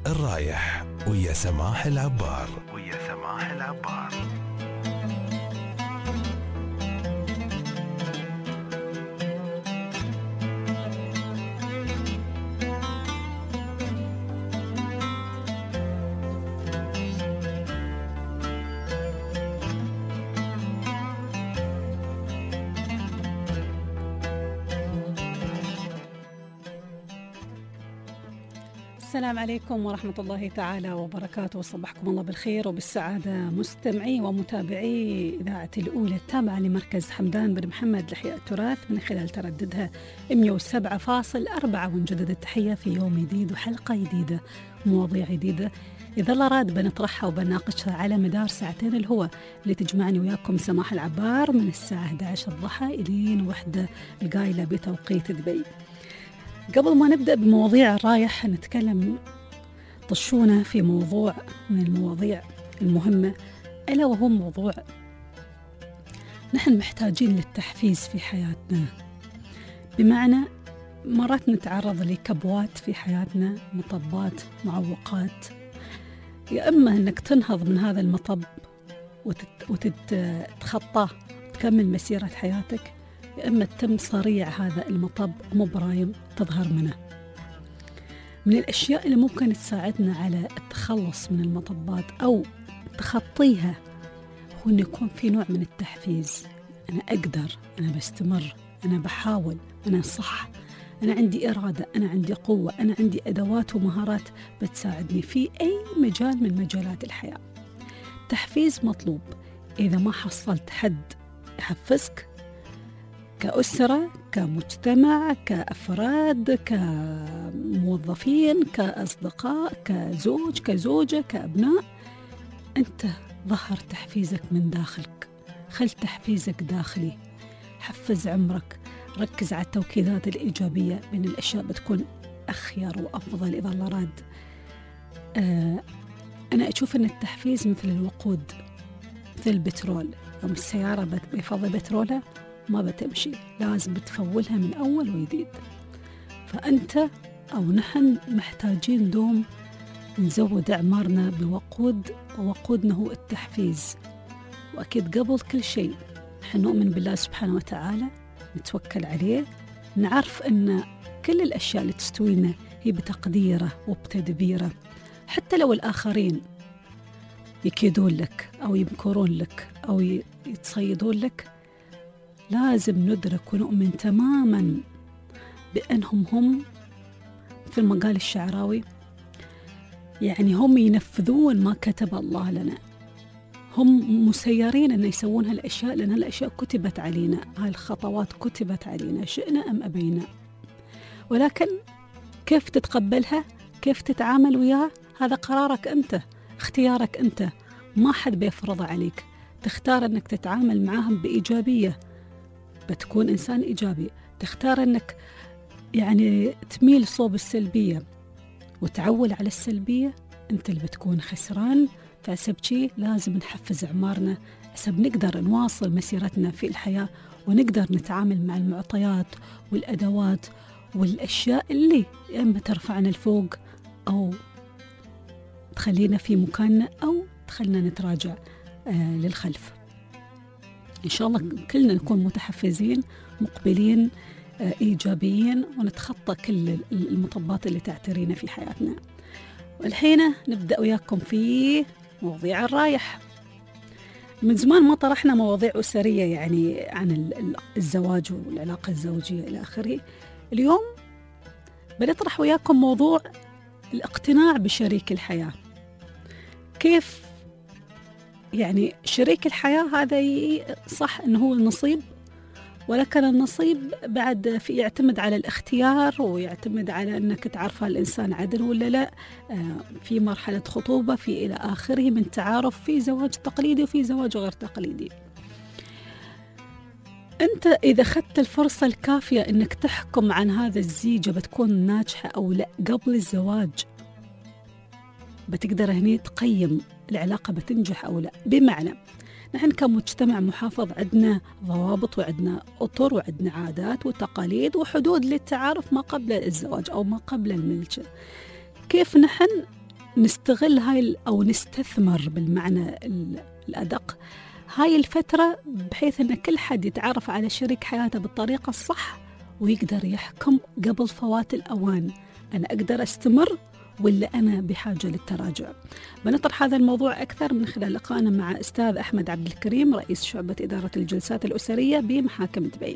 الرايح ويا سماح العبار. السلام عليكم ورحمة الله تعالى وبركاته، وصبحكم الله بالخير وبالسعادة مستمعي ومتابعي إذاعة الأولى التابعة لمركز حمدان بن محمد لإحياء التراث من خلال ترددها 107.4. ونجدد التحية في يوم جديد وحلقة جديدة ومواضيع جديدة إذا الله راد بنطرحها وبناقشها على مدار ساعتين الهوى اللي تجمعني وياكم سماح العبار من الساعة 11 الضحى إلين 1 القايلة بتوقيت دبي. قبل ما نبدأ بمواضيع الرايح نتكلم طشونا في موضوع من المواضيع المهمة، ألا وهو موضوع نحن محتاجين للتحفيز في حياتنا. بمعنى مرات نتعرض لكبوات في حياتنا، مطبات، معوقات، يا إما أنك تنهض من هذا المطب وتتخطاه وتكمل مسيرة حياتك، يا إما تتم صريع هذا المطب ومبرايم تظهر منه. من الأشياء اللي ممكن تساعدنا على التخلص من المطبات أو تخطيها هو أن يكون في نوع من التحفيز. أنا أقدر، أنا بستمر، أنا بحاول، أنا صح، أنا عندي إرادة، أنا عندي قوة، أنا عندي أدوات ومهارات بتساعدني في أي مجال من مجالات الحياة. تحفيز مطلوب. إذا ما حصلت حد يحفزك كأسرة، كمجتمع، كأفراد، كموظفين، كأصدقاء، كزوج، كزوجة، كأبناء، أنت ظهر تحفيزك من داخلك. خل تحفيزك داخلي. حفز عمرك، ركز على التوكيدات الإيجابية، من الأشياء بتكون أخير وأفضل إذا الله راد. أنا أشوف أن التحفيز مثل الوقود، مثل البترول. يوم السيارة بيفضل بترولها ما بتمشي، لازم بتفولها من أول وجديد. فأنت أو نحن محتاجين دوم نزود أعمارنا بوقود، ووقودنا هو التحفيز. وأكيد قبل كل شيء نحن نؤمن بالله سبحانه وتعالى، نتوكل عليه، نعرف أن كل الأشياء اللي تستوينا هي بتقديره وبتدبيره. حتى لو الآخرين يكيدون لك أو يمكرون لك أو يتصيدون لك، لازم ندرك ونؤمن تماما بأنهم هم مثل ما قال الشعراوي، يعني هم ينفذون ما كتب الله لنا. هم مسيرين أن يسوون هالأشياء لأن هالأشياء كتبت علينا، هاي الخطوات كتبت علينا شئنا أم أبينا. ولكن كيف تتقبلها، كيف تتعامل وياها، هذا قرارك أنت، اختيارك أنت، ما حد بيفرض عليك. تختار أنك تتعامل معهم بإيجابية، بتكون إنسان إيجابي. تختار أنك يعني تميل صوب السلبية وتعول على السلبية، أنت اللي بتكون خسران. فحسب شيء لازم نحفز أعمارنا حسب نقدر نواصل مسيرتنا في الحياة، ونقدر نتعامل مع المعطيات والأدوات والأشياء اللي إما ترفعنا لفوق أو تخلينا في مكاننا أو تخلينا نتراجع للخلف. إن شاء الله كلنا نكون متحفزين، مقبلين، إيجابيين، ونتخطى كل المطبات اللي تعترينا في حياتنا. والحين نبدأ وياكم في مواضيع الرايح. من زمان ما طرحنا مواضيع أسرية يعني عن الزواج والعلاقة الزوجية إلى آخره. اليوم بنطرح وياكم موضوع الاقتناع بشريك الحياة. كيف يعني شريك الحياة هذا صح أنه هو النصيب، ولكن النصيب بعد يعتمد على الاختيار، ويعتمد على أنك تعرف الإنسان عدل ولا لا، في مرحلة خطوبة، في إلى آخره من تعارف، في زواج تقليدي وفي زواج غير تقليدي. أنت إذا أخذت الفرصة الكافية أنك تحكم عن هذا الزيجة بتكون ناجحة أو لا قبل الزواج، بتقدر هني تقيم العلاقة بتنجح أو لا. بمعنى نحن كمجتمع محافظ عندنا ضوابط وعندنا أطر وعندنا عادات وتقاليد وحدود للتعارف ما قبل الزواج أو ما قبل الملك. كيف نحن نستغل هاي أو نستثمر بالمعنى الأدق هاي الفترة، بحيث أن كل حد يتعرف على شريك حياته بالطريقة الصح ويقدر يحكم قبل فوات الأوان، أنا أقدر أستمر ولا أنا بحاجة للتراجع. بنطرح هذا الموضوع أكثر من خلال لقائنا مع أستاذ أحمد عبد الكريم، رئيس شعبة إدارة الجلسات الأسرية بمحاكم دبي.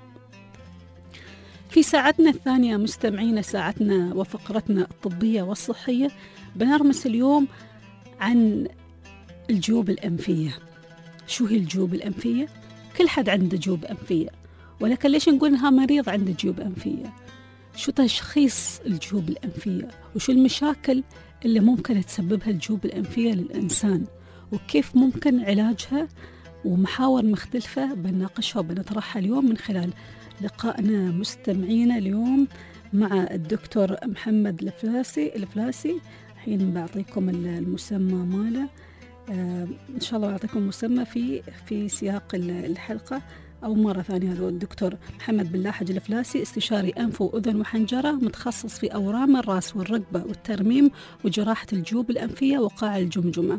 في ساعتنا الثانية مستمعين، ساعتنا وفقرتنا الطبية والصحية، بنرمس اليوم عن الجيوب الأنفية. شو هي الجيوب الأنفية؟ كل حد عنده جيوب أنفية، ولكن ليش نقول إنها مريض عنده جيوب أنفية؟ شو تشخيص الجيوب الأنفية؟ وشو المشاكل اللي ممكن تسببها الجيوب الأنفية للإنسان؟ وكيف ممكن علاجها؟ ومحاور مختلفة بنناقشها وبنطرحها اليوم من خلال لقائنا مستمعينا اليوم مع الدكتور محمد الفلاسي. الحين بعطيكم المسمى ماله، إن شاء الله بعطيكم مسمى في سياق الحلقة. أو مرة ثانية، هذا الدكتور محمد بلاحج الفلاسي، استشاري أنف وأذن وحنجرة، متخصص في أورام الرأس والركبة والترميم وجراحة الجيوب الأنفية وقاع الجمجمة.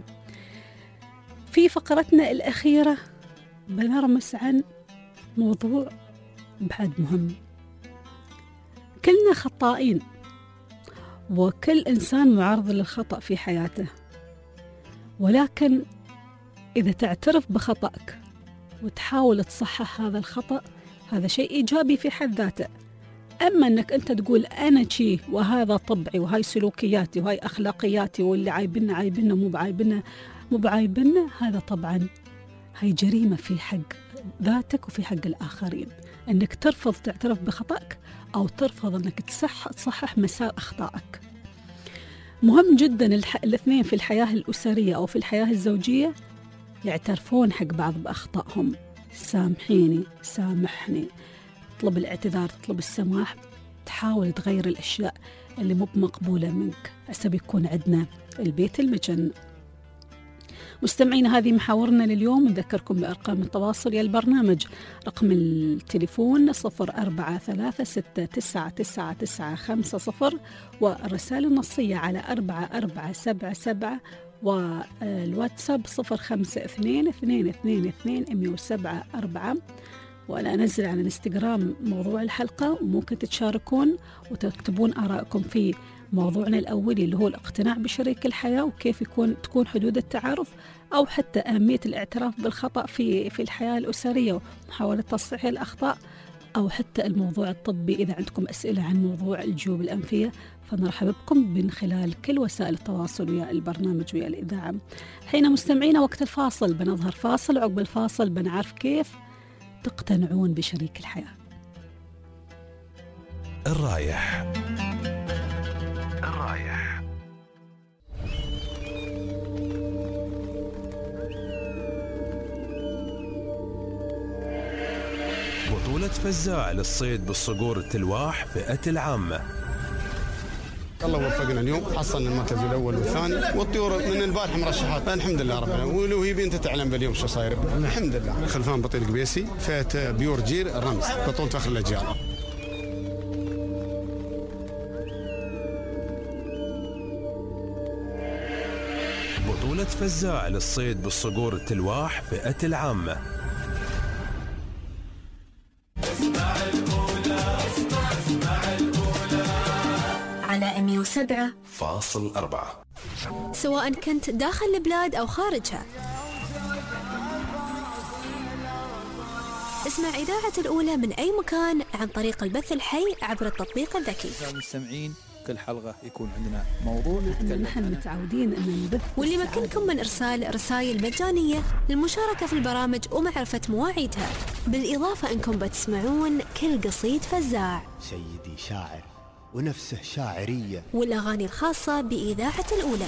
في فقرتنا الأخيرة بنرمس عن موضوع بعد مهم. كلنا خطائين، وكل إنسان معرض للخطأ في حياته، ولكن إذا تعترف بخطأك وتحاول تصحح هذا الخطأ، هذا شيء إيجابي في حد ذاته. أما أنك أنت تقول أنا شي وهذا طبعي وهاي سلوكياتي وهاي أخلاقياتي واللي عايبنا مو بعايبنا، هذا طبعا هاي جريمة في حق ذاتك وفي حق الآخرين. أنك ترفض تعترف بخطأك أو ترفض أنك تصحح مسار أخطائك. مهم جدا الاثنين في الحياة الأسرية أو في الحياة الزوجية يعترفون حق بعض بأخطائهم. سامحيني، سامحني، تطلب الاعتذار، تطلب السماح، تحاول تغير الأشياء اللي مو مقبولة منك، عشان يكون عندنا البيت المجنة. مستمعين، هذه محاورنا لليوم. نذكركم بأرقام التواصل يا البرنامج: رقم التليفون 0436999950، والرسائل النصية على 4477، والواتساب 0522222174. وأنا أنزل على الانستغرام موضوع الحلقة، وممكن تتشاركون وتكتبون آرائكم في موضوعنا الأولي اللي هو الاقتناع بشريك الحياة وكيف تكون حدود التعارف، أو حتى أهمية الاعتراف بالخطأ في الحياة الأسرية ومحاولة تصحيح الأخطاء، أو حتى الموضوع الطبي. إذا عندكم أسئلة عن موضوع الجيوب الأنفية فنرحب بكم من خلال كل وسائل التواصل ويا البرنامج ويا الإذاعة. حين مستمعين وقت الفاصل بنظهر فاصل، وعقب الفاصل بنعرف كيف تقتنعون بشريك الحياة. الرايح بطولة فزاع للصيد بالصقور التلواح فئة العامة. الله وفقنا اليوم، حصلنا المركز الأول والثاني، والطيور من البارحة مرشحات، الحمد لله رب العالمين. ولو هي بنت تعلم باليوم شو صاير، الحمد لله. خلفان بطيل قبيسي، فئة بيور جير الرمز، بطولة فخر الأجيال. بطولة فزاع للصيد بالصقور التلواح فئة العامة. على 107.4، سواء كنت داخل البلاد أو خارجها. اسمع إذاعة الأولى من أي مكان عن طريق البث الحي عبر التطبيق الذكي. المستمعين كل حلقة يكون عندنا موضوع نحن متعودين أن نبث، واللي يمكنكم من إرسال رسائل مجانية للمشاركة في البرامج ومعرفة مواعيدها، بالإضافة أنكم بتسمعون كل قصيد فزاع، سيدي شاعر ونفسه شاعرية، والأغاني الخاصة بإذاعة الأولى.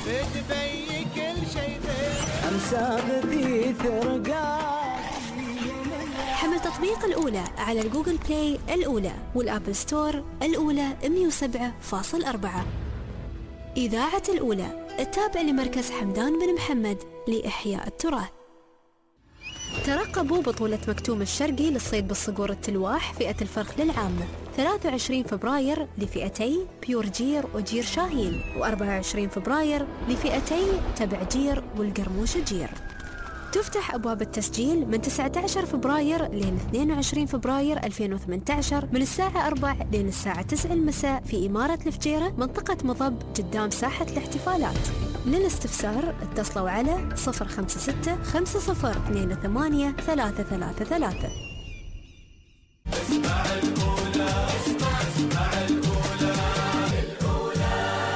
حمل تطبيق الأولى على الجوجل بلاي الأولى والأبل ستور الأولى 107.4. إذاعة الأولى التابع لمركز حمدان بن محمد لإحياء التراث. ترقبوا بطولة مكتوم الشرقي للصيد بالصقور التلواح فئة الفرخ للعامة 23 فبراير لفئتي بيور جير وجير شاهين، و24 فبراير لفئتي تبع جير والقرموش جير. تفتح أبواب التسجيل من 19 فبراير لين 22 فبراير 2018 من الساعة 4 لين الساعة 9 المساء في إمارة الفجيرة منطقة مضب قدام ساحة الاحتفالات. للاستفسار اتصلوا على 056 5028 333. اسمع الأولى، اسمع الأولى، الأولى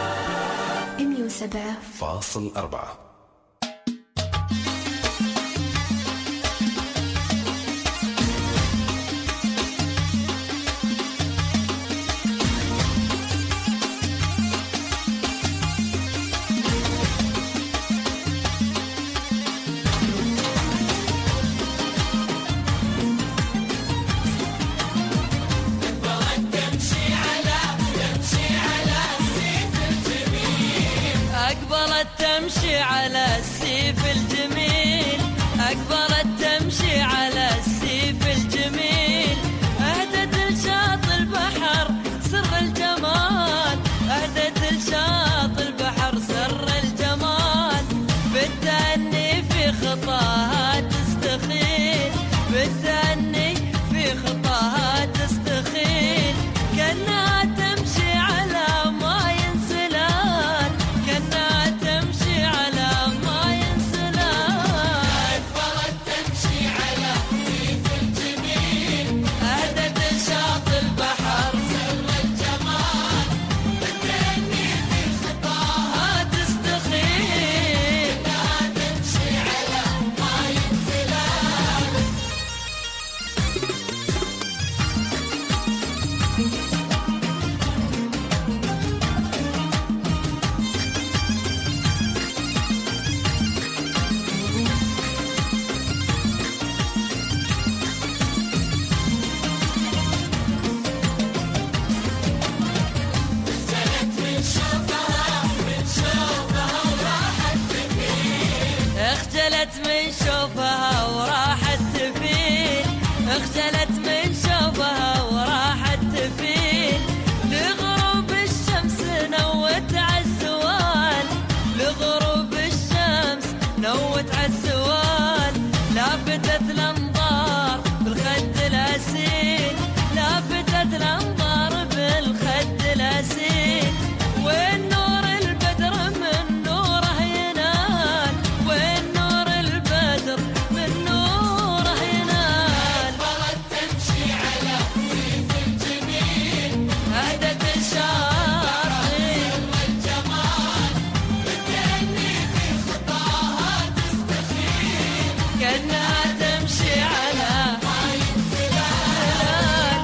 107.4. تمشي على السيف الجميل، أقبلت تمشي على السيف الجميل، أهدت لشاطئ البحر سر الجمال، أهدت لشاطئ البحر سر الجمال، بالتأني في خطاها تستخيل، بالتأني في خطاها تستخيل، كأنها تمشي على ماء سلال، كأنها تمشي على ماء سلال، أقبلت تمشي على سيف الجميل، أهدت شاطئ البحر سر الجمال، بالتأني في خطاها تستخيل، كأنها تمشي على ماء سلال. اخجلت من شوفها وراحت تفيل، اخجلت من شوفها وراحت تفيل، لغروب الشمس نوت عالسوال، لغروب الشمس نوت عالسوال، لافتت الانظار بالخد الاسيل، لافتت الانظار بالخد الاسيل، وين نور البدر من نوره ينال، وين نور البدر من نوره ينال، أقبلت تمشي على سيف الجميل، أهدت الشاطئ والجمال، بالتأني في خطاها تستخيل، كأنها تمشي على ماء سلال.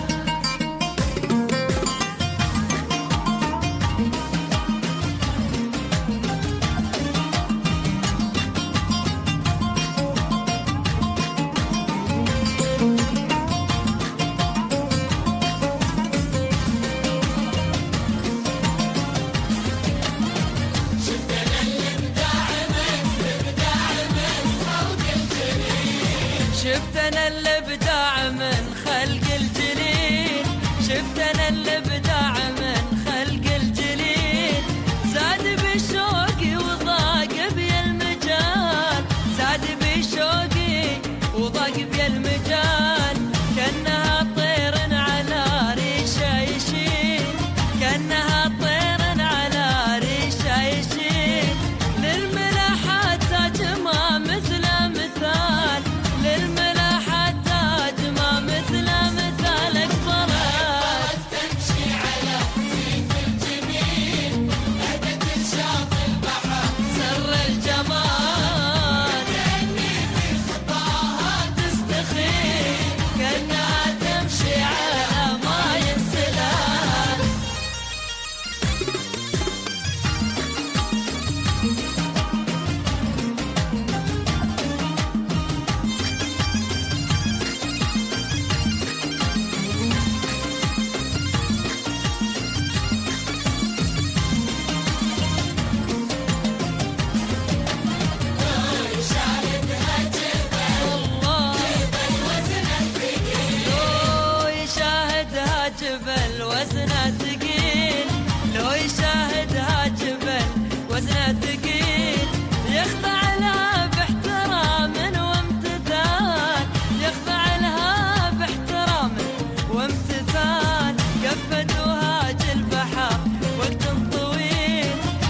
شفت انا الابداع من خلق الجليل، شفت انا الابداع من خلق الجليل، زاد بشوقي وضاق بي المجال، زاد بشوقي وضاق بي المجال، كأنها طير على ريشه يشيل، كأنها طير على ريشه يشيل، للملاحات تاج ما مثله مثال، للملاحات تاج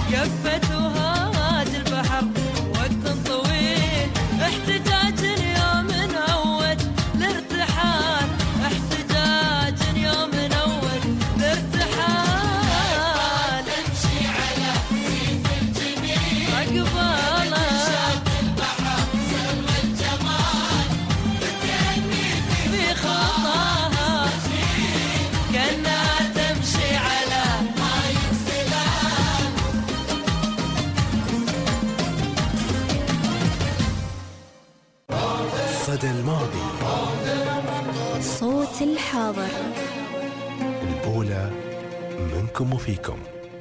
كفت وهاج البحر وقت طويل احتجاج يوم أول لارتحال احتجاج يوم أول لارتحال تمشي على ريف الجميل أقبالك البحر سوى الجمال تهني في خطاها كأنها تمشي على ماي السلام. صدى الماضي، صوت الحاضر. الأولى منكم وفيكم.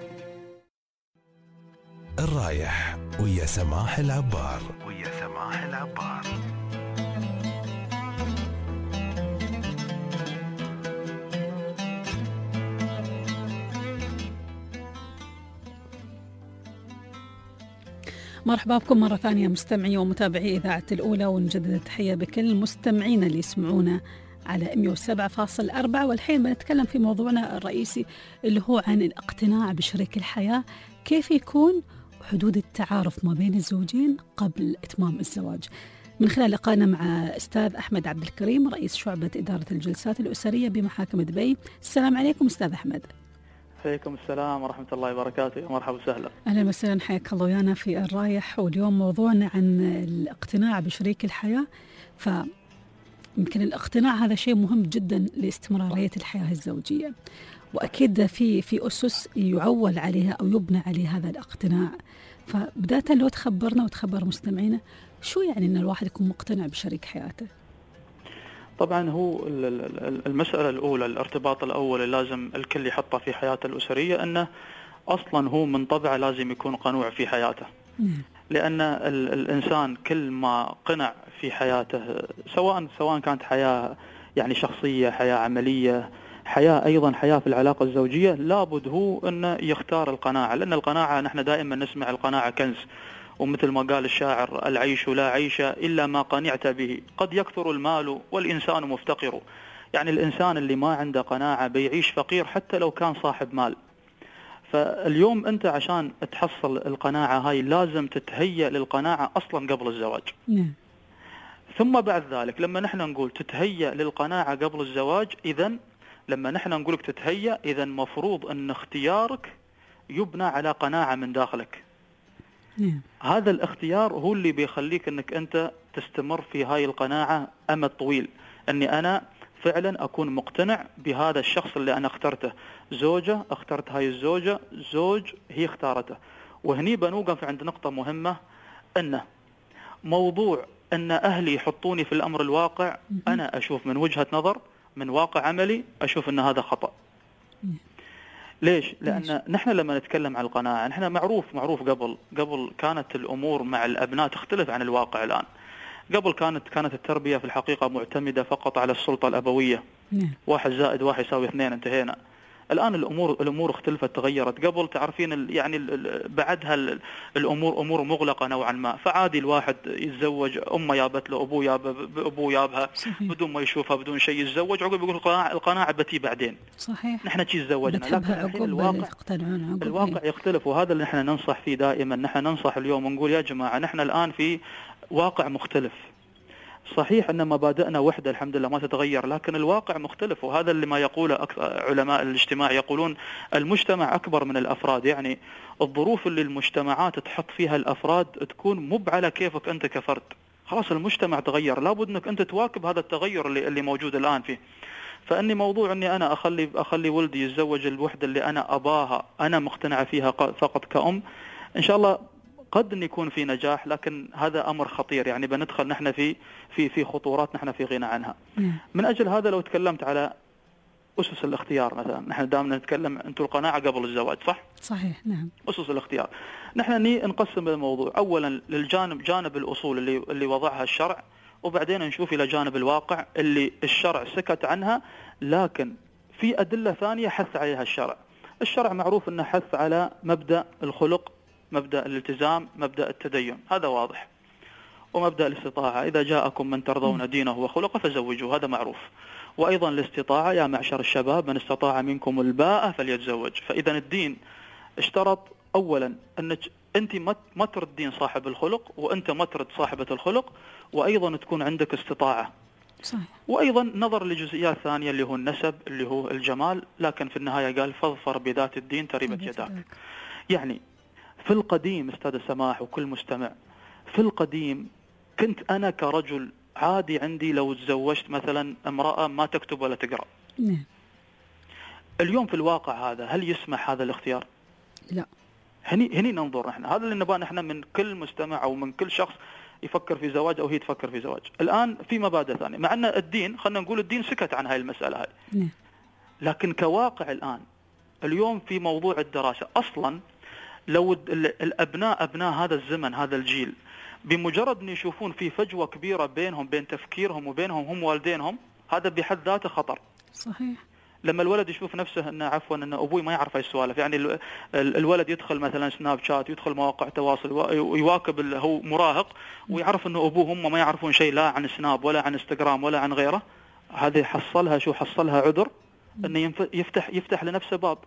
الرايح ويا سماح العبار. مرحبا بكم مرة ثانية مستمعي ومتابعي إذاعة الأولى، ونجدد التحية بكل المستمعين اللي يسمعونا على 107.4. والحين بنتكلم في موضوعنا الرئيسي اللي هو عن الاقتناع بشريك الحياة، كيف يكون حدود التعارف ما بين الزوجين قبل إتمام الزواج، من خلال لقائنا مع أستاذ أحمد عبد الكريم رئيس شعبة إدارة الجلسات الأسرية بمحاكم دبي. السلام عليكم أستاذ أحمد. عليكم السلام ورحمة الله وبركاته. مرحبا وسهلا. أهلا وسهلا، حياك الله ويانا في الرايح. واليوم موضوعنا عن الاقتناع بشريك الحياة. فيمكن الاقتناع هذا شيء مهم جدا لاستمرارية الحياة الزوجية، وأكيد في أسس يعول عليها أو يبنى عليها هذا الاقتناع. فبداية لو تخبرنا وتخبر مستمعينا شو يعني أن الواحد يكون مقتنع بشريك حياته؟ طبعا هو المسألة الأولى، الارتباط الأول اللي لازم الكل يحطه في حياته الأسرية، أنه أصلا هو من طبعه لازم يكون قنوع في حياته. لأن الإنسان كل ما قنع في حياته، سواء كانت حياة يعني شخصية، حياة عملية، أيضا حياة في العلاقة الزوجية، لابد هو أنه يختار القناعة. لأن القناعة نحن دائما نسمع القناعة كنز، ومثل ما قال الشاعر العيش لا عيش إلا ما قنعت به، قد يكثر المال والإنسان مفتقر. يعني الإنسان اللي ما عنده قناعة بيعيش فقير حتى لو كان صاحب مال. فاليوم أنت عشان تحصل القناعة هاي لازم تتهيأ للقناعة أصلا قبل الزواج. ثم بعد ذلك لما نحن نقول تتهيأ للقناعة قبل الزواج، إذن لما نحن نقولك تتهيأ، إذن مفروض أن اختيارك يبنى على قناعة من داخلك. هذا الاختيار هو اللي بيخليك أنك أنت تستمر في هاي القناعة أمد طويل، أني أنا فعلا أكون مقتنع بهذا الشخص اللي أنا اخترته. زوجة اخترت هاي الزوجة، زوج هي اختارته. وهني بنوقف عند نقطة مهمة، أنه موضوع أن أهلي يحطوني في الأمر الواقع، أنا أشوف من وجهة نظر، من واقع عملي، أشوف أن هذا خطأ. ليش؟ لأن نحن لما نتكلم عن القناعة، نحن معروف قبل كانت الأمور مع الأبناء تختلف عن الواقع الآن. قبل كانت التربية في الحقيقة معتمدة فقط على السلطة الأبوية. 1 زائد 1 يساوي 2، انتهينا. الآن الأمور اختلفت، تغيرت. قبل تعرفين يعني بعدها الأمور أمور مغلقة نوعا ما، فعادي الواحد يتزوج، أمه يابت له، أبوه يابها بدون ما يشوفها، بدون شيء يتزوج، عقب يقول القناعة بتي بعدين. صحيح. نحن تزوجنا، لكن الواقع يختلف. وهذا اللي نحن ننصح فيه دائما. نحن ننصح اليوم ونقول يا جماعة نحن الآن في واقع مختلف. صحيح أن مبادئنا وحدة الحمد لله ما تتغير، لكن الواقع مختلف. وهذا اللي ما يقوله علماء الاجتماع، يقولون المجتمع أكبر من الأفراد. يعني الظروف اللي المجتمعات تحط فيها الأفراد تكون مب على كيفك أنت كفرد. خلاص المجتمع تغير، لابد أنك أنت تواكب هذا التغير اللي موجود الآن فيه. فأني موضوع أني أنا أخلي ولدي يتزوج الوحدة اللي أنا أباها، أنا مقتنع فيها فقط كأم، إن شاء الله قد أن يكون في نجاح، لكن هذا أمر خطير. يعني بندخل نحن في خطورات نحن في غنى عنها. من أجل هذا لو تكلمت على أسس الاختيار مثلا، نحن دائما نتكلم أنتم القناعة قبل الزواج، صح؟ صحيح، نعم. أسس الاختيار نحن نقسم الموضوع أولا جانب الأصول اللي وضعها الشرع، وبعدين نشوف إلى جانب الواقع اللي الشرع سكت عنها، لكن في أدلة ثانية حث عليها الشرع. الشرع معروف أنه حث على مبدأ الخلق، مبدأ الالتزام، مبدأ التدين، هذا واضح. ومبدأ الاستطاعة، إذا جاءكم من ترضون دينه وخلقه فزوجوه، هذا معروف. وأيضا الاستطاعة، يا معشر الشباب من استطاع منكم الباءة فليتزوج. فإذا الدين اشترط اولا انك انت ما تردين صاحب الخلق، وانت ما ترد صاحبة الخلق، وايضا تكون عندك استطاعة. صحيح. وايضا نظر لجزئيات ثانية اللي هو النسب، اللي هو الجمال، لكن في النهاية قال فاظفر بذات الدين تربت يداك. يعني في القديم استاذ سماح وكل مستمع، في القديم كنت انا كرجل عادي عندي لو تزوجت مثلا امرأة ما تكتب ولا تقرأ. نعم. اليوم في الواقع هذا هل يسمح هذا الاختيار؟ لا. هني ننظر احنا، هذا اللي نبغى احنا من كل مستمع او من كل شخص يفكر في زواج او هي تفكر في زواج. الان في مبادئ ثانيه، مع ان الدين خلينا نقول الدين سكت عن هاي المساله هاي. نعم. لكن كواقع الان اليوم في موضوع الدراسه اصلا، لو الابناء ابناء هذا الزمن هذا الجيل بمجرد ان يشوفون في فجوه كبيره بينهم بين تفكيرهم وبينهم هم والدينهم، هذا بحد ذاته خطر. صحيح. لما الولد يشوف نفسه انه عفوا ان ابوي ما يعرف هاي السوالف، يعني الولد يدخل مثلا سناب شات، يدخل مواقع تواصل ويواكب، هو مراهق ويعرف انه ابوه هم ما يعرفون شيء لا عن سناب ولا عن انستغرام ولا عن غيره، هذه حصلها عذر انه يفتح لنفسه باب.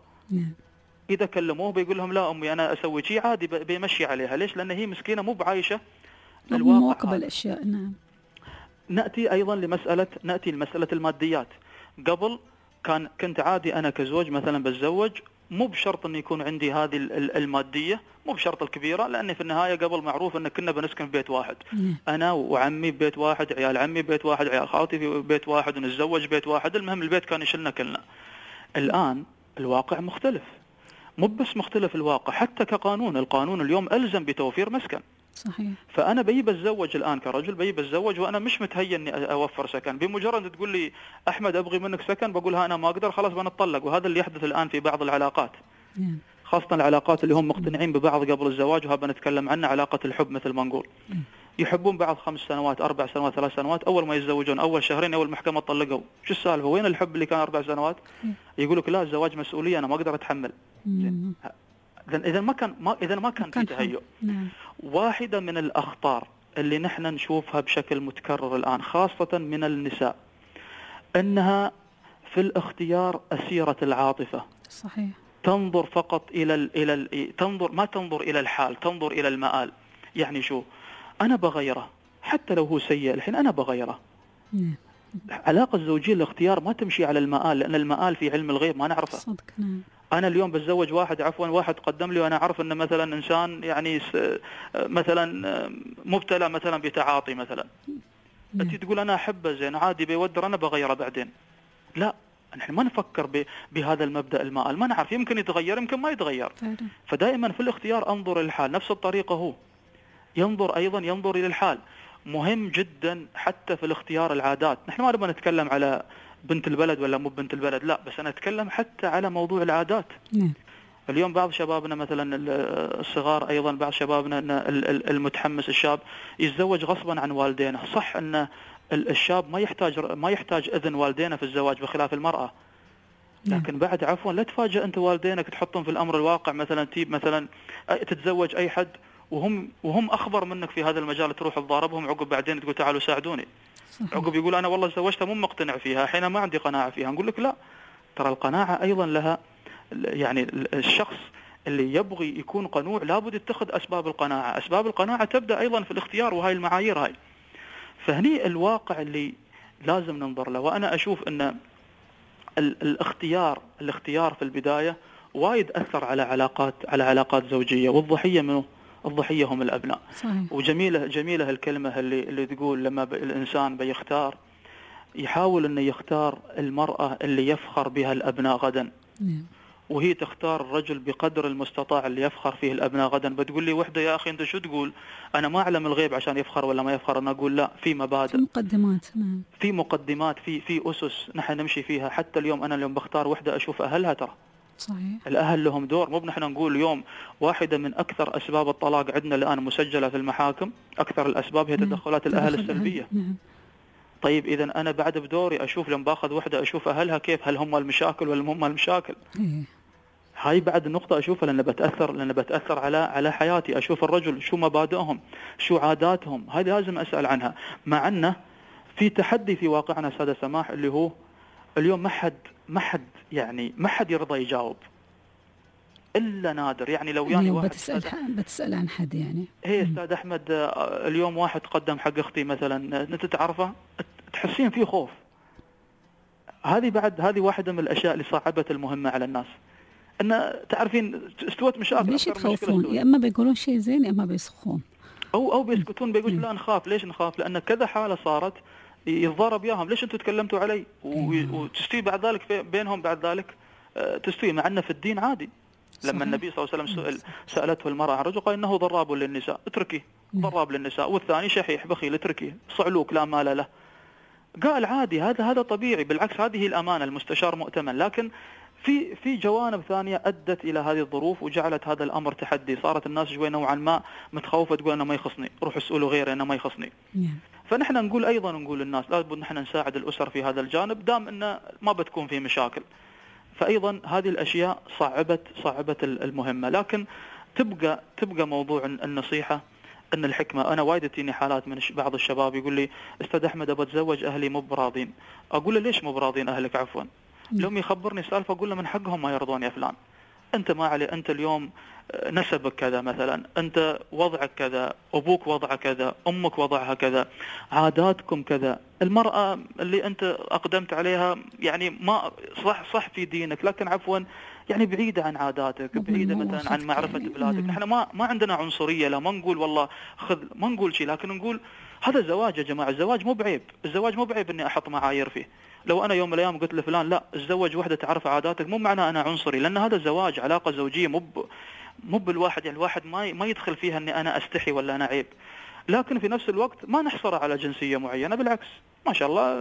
اذا كلموه بيقول لهم لا امي انا اسوي شيء عادي، بيمشي عليها. ليش؟ لان هي مسكينه مو بعايشه الواقع، مواكبه الاشياء. نعم. ناتي ايضا لمساله الماديات. قبل كنت عادي أنا كزوج مثلا بتزوج، مو بشرط أن يكون عندي هذه المادية، مو بشرط الكبيرة، لأن في النهاية قبل معروف أن كنا بنسكن في بيت واحد. أنا وعمي ببيت واحد، عيال عمي ببيت واحد، عيال خالتي في بيت واحد، ونتزوج بيت واحد، المهم البيت كان يشلنا كلنا. الآن الواقع مختلف، مو بس مختلف الواقع، حتى كقانون، القانون اليوم ألزم بتوفير مسكن. صحيح. فأنا بتزوج الآن كرجل، بتزوج وأنا مش متهيأ إني أوفر سكن. بمجرد تقول لي أحمد أبغي منك سكن، بقولها أنا ما أقدر، خلاص بنطلق. وهذا اللي يحدث الآن في بعض العلاقات، خاصة العلاقات اللي هم مقتنعين ببعض قبل الزواج، وها بنتكلم عنها علاقة الحب مثل ما نقول. يحبون بعض 5 سنوات 4 سنوات 3 سنوات، أول ما يتزوجون أول شهرين أول محكمة طلقوا. شو السالفة؟ وين الحب اللي كان 4 سنوات؟ يقولك لا الزواج مسؤولية، أنا ما أقدر أتحمل. إذا ما كان في تهيؤ. واحدة من الأخطار اللي نحن نشوفها بشكل متكرر الآن خاصة من النساء، أنها في الاختيار أسيرة العاطفة. صحيح. تنظر فقط ما تنظر إلى الحال، تنظر إلى المآل. يعني شو؟ أنا بغيره حتى لو هو سيء، الحين أنا بغيره. علاقة الزوجية الاختيار ما تمشي على المآل، لأن المآل في علم الغيب ما نعرفه. صدق. أنا اليوم بتزوج واحد قدم لي وأنا أعرف أنه مثلا إنسان يعني مثلا مبتلى مثلا بتعاطي مثلا. أنت تقول أنا أحبه زين عادي بيودر، أنا بغيره بعدين. لا، نحن ما نفكر بهذا المبدأ المآل، ما نعرف، يمكن يتغير يمكن ما يتغير. فدائما في الاختيار أنظر إلى الحال. نفس الطريقة هو ينظر إلى الحال. مهم جدا حتى في الاختيار العادات. نحن ما نبغى نتكلم على بنت البلد ولا مو بنت البلد، لا، بس أنا أتكلم حتى على موضوع العادات. اليوم بعض شبابنا مثلا الصغار، أيضا بعض شبابنا المتحمس الشاب يتزوج غصبا عن والدينه. صح أن الشاب ما يحتاج إذن والدينه في الزواج بخلاف المرأة، لكن بعد عفوا لا تفاجأ أنت والدينك تحطهم في الأمر الواقع. مثلا تجيب مثلا تتزوج أي حد وهم أخبر منك في هذا المجال، تروح تضاربهم عقب بعدين تقول تعالوا ساعدوني. عقب يقول أنا والله تزوجتها مو مقتنع فيها، حين ما عندي قناعة فيها. نقول لك لا، ترى القناعة أيضا لها، يعني الشخص اللي يبغي يكون قنوع لابد يتخذ أسباب القناعة. أسباب القناعة تبدأ أيضا في الاختيار، وهاي المعايير هاي. فهني الواقع اللي لازم ننظر له. وأنا أشوف أن الاختيار في البداية وايد أثر على علاقات زوجية، والضحية منه الضحية هم الأبناء. صحيح. وجميلة الكلمة اللي تقول لما الإنسان بيختار يحاول أنه يختار المرأة اللي يفخر بها الأبناء غدا. وهي تختار الرجل بقدر المستطاع اللي يفخر فيه الأبناء غدا. بتقول لي وحدة يا أخي أنت شو تقول؟ أنا ما أعلم الغيب عشان يفخر ولا ما يفخر. أنا أقول لا، في مبادئ، في مقدمات، في أسس نحن نمشي فيها. حتى أنا اليوم بختار وحدة أشوف أهلها، ترى صحيح. الأهل لهم دور. مو بنحن نقول اليوم واحدة من أكثر أسباب الطلاق عندنا الآن مسجلة في المحاكم، أكثر الأسباب هي تدخلات الأهل السلبية. طيب إذا أنا بعد بدوري أشوف لما باخذ وحدة أشوف أهلها كيف، هل هم المشاكل ولا هم المشاكل. هاي بعد النقطة أشوفها، لأن بتأثر على حياتي. أشوف الرجل شو مبادئهم، شو عاداتهم، هذه لازم أسأل عنها. مع أنه في تحدي في واقعنا سادة سماح، اللي هو اليوم ما حد يرضى يجاوب إلا نادر. يعني لو يعني واحد بتسأل عن حد يعني هي أستاذ أحمد اليوم واحد قدم حق أختي مثلا أنت تعرفه تحسين فيه خوف. هذه واحدة من الأشياء اللي صعبت المهمة على الناس، أن تعرفين استوت مشاكل. ليش يتخوفون؟ يا إما بيقولون شيء زين يا إما بيسخون أو بيسكتون، بيقول لا نخاف. ليش نخاف؟ لأن كذا حالة صارت يتضارب ياهم، ليش أنتم تكلمتوا علي وتستوي بعد ذلك بينهم بعد ذلك تستوي، مع أنه في الدين عادي. لما النبي صلى الله عليه وسلم سألته المرأة عن رجل قال إنه ضراب للنساء اتركيه، ضراب للنساء، والثاني شحيح بخيل اتركيه، صعلوك لا مال له. قال عادي، هذا طبيعي، بالعكس هذه الأمانة، المستشار مؤتمن. لكن في جوانب ثانية أدت إلى هذه الظروف وجعلت هذا الأمر تحدي. صارت الناس شوي نوعا ما متخوفة، تقول أنا ما يخصني، روح اسألوا غيره أنا ما يخصني. فنحن نقول للناس لابد نحن نساعد الأسر في هذا الجانب دام أنه ما بتكون في مشاكل. فأيضا هذه الأشياء صعبت المهمة. لكن تبقى موضوع النصيحة أن الحكمة. أنا وايد تجيني حالات من بعض الشباب يقول لي أستاذ أحمد أبى أتزوج أهلي مو براضين. أقول له ليش مو براضين أهلك؟ عفوا لهم يخبرني سالفة أقول له من حقهم ما يرضون يا فلان، أنت ما علي، أنت اليوم نسبك كذا مثلا، أنت وضعك كذا، أبوك وضعه كذا، أمك وضعها كذا، عاداتكم كذا. المرأة اللي أنت أقدمت عليها يعني ما صح في دينك، لكن عفوا يعني بعيدة عن عاداتك، بعيدة مثلا عن معرفة بلادك. نحن ما عندنا عنصرية، لا ما نقول والله ما نقول شيء، لكن نقول هذا زواج يا جماعة. الزواج مو بعيب، الزواج مو بعيب إني أحط معايير فيه. لو أنا يوم من الأيام قلت لفلان لا اتزوج واحدة تعرف عاداتك، مو معناه أنا عنصري، لأن هذا زواج، علاقة زوجية، مو بالواحد يعني الواحد ما يدخل فيها إني أنا أستحي ولا أنا عيب. لكن في نفس الوقت ما نحصر على جنسية معينة، بالعكس ما شاء الله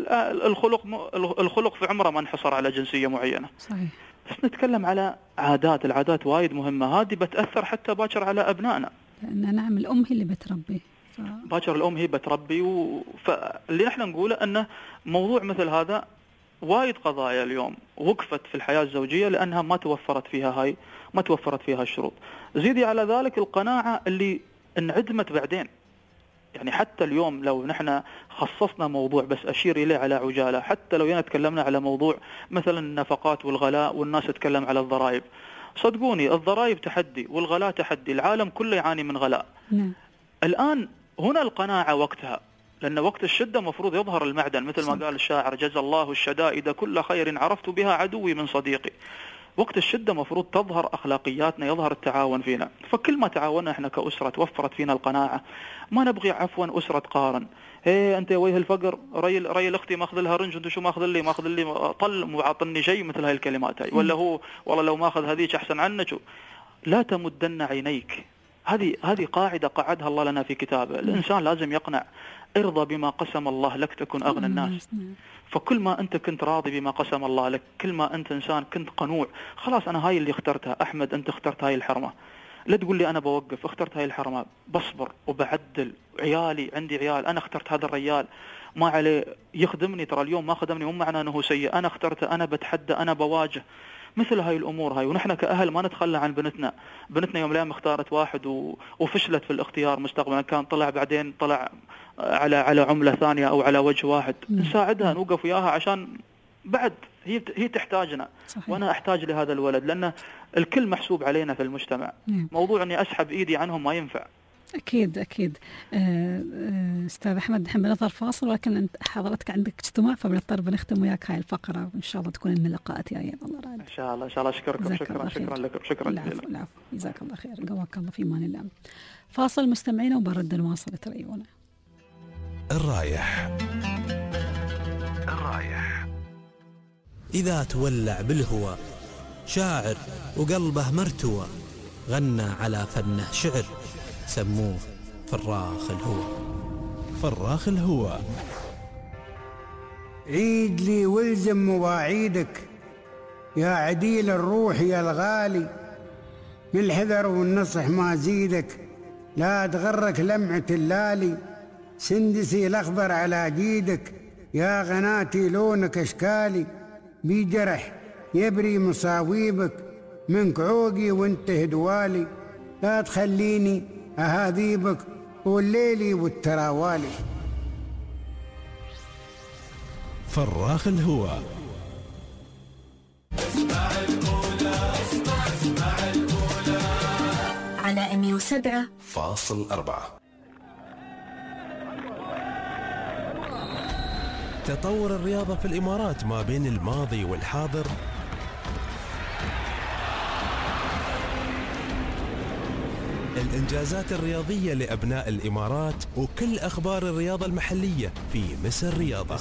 الخلق في عمره ما انحصر على جنسية معينة. صحيح. بس نتكلم على العادات وايد مهمة، هذه بتأثر حتى باكر على أبنائنا. لأن نعم الأم هي اللي بتربي، باكر الأم هي بتربي. فاللي نحن نقوله أنه موضوع مثل هذا وايد قضايا اليوم وقفت في الحياة الزوجية لأنها ما توفرت فيها الشروط. زيدي على ذلك القناعة اللي انعدمت بعدين. يعني حتى اليوم لو نحن خصصنا موضوع بس أشير إليه على عجالة، حتى لو تكلمنا على موضوع مثلا النفقات والغلاء والناس تتكلم على الضرائب، صدقوني الضرائب تحدي والغلاء تحدي، العالم كله يعاني من غلاء. الآن هنا القناعة وقتها، لأن وقت الشدة مفروض يظهر المعدن، مثل ما قال الشاعر جزى الله الشدائد كل خير عرفت بها عدوي من صديقي. وقت الشدة مفروض تظهر أخلاقياتنا، يظهر التعاون فينا. فكل ما تعاوننا احنا كأسرة توفرت فينا القناعة. ما نبغي عفوا أسرة تقارن، هي أنت وجه الفقر ريل أختي ماخذ لها رنج، أنت شو ماخذ لي طل وعطني شيء، مثل هاي الكلمات هاي. ولا هو والله لو ماخذ هذيك أحسن عنك. لا تمدن عينيك، هذه قاعدة قعدها الله لنا في كتابه. الإنسان لازم يقنع، ارضى بما قسم الله لك تكن أغنى الناس. فكل ما أنت كنت راضي بما قسم الله لك، كل ما أنت إنسان كنت قنوع. خلاص أنا هاي اللي اخترتها. أحمد أنت اخترت هاي الحرمة، لا تقول لي أنا بوقف، اخترت هاي الحرمة بصبر وبعدل. عيالي عندي عيال، أنا اخترت هذا الرجال ما عليه يخدمني، ترى اليوم ما خدمني مو معناه أنه سيء، أنا اخترته، أنا بتحدى، أنا بواجه. مثل هاي الأمور هاي. ونحن كأهل ما نتخلى عن بنتنا يوم من الأيام اختارت واحد وفشلت في الاختيار مستقبلا، كان بعدين طلع على عملة ثانية أو على وجه واحد، نساعدها نوقف وياها عشان بعد هي تحتاجنا. صحيح. وأنا أحتاج لهذا الولد، لأن الكل محسوب علينا في المجتمع. موضوع أني أسحب إيدي عنهم ما ينفع. أكيد أستاذ أحمد، نحن بنظر فاصل، ولكن حضرتك عندك اجتماع فبنضطر بنختم وياك هاي الفقرة، وإن شاء الله تكون لنا لقاءات جاية. الله راضي. إن شاء الله. شكرا لكم. شكرا جزيلا. العفو. جزاك الله خير. قواك الله في أمان الله. فاصل مستمعينا وبرد نواصل تريونا. الرايح. إذا تولع بالهوى شاعر وقلبه مرتوى، غنى على فنه شعر، سموه فراخ الهوى. عيد لي والزم مواعيدك يا عديل الروح يا الغالي، بالحذر والنصح ما زيدك، لا تغرك لمعة اللالي، سندسي الأخضر على جيدك يا غناتي لونك أشكالي، بجرح يبري مصاويبك منك عوقي وانت هدوالي، لا تخليني أهاذيبك والليلي والتراوالي. فراخ الهوى. اسمع الأولى، اسمع على 107.4. تطور الرياضة في الإمارات ما بين الماضي والحاضر الإنجازات الرياضية لأبناء الإمارات وكل أخبار الرياضة المحلية في مصر رياضة.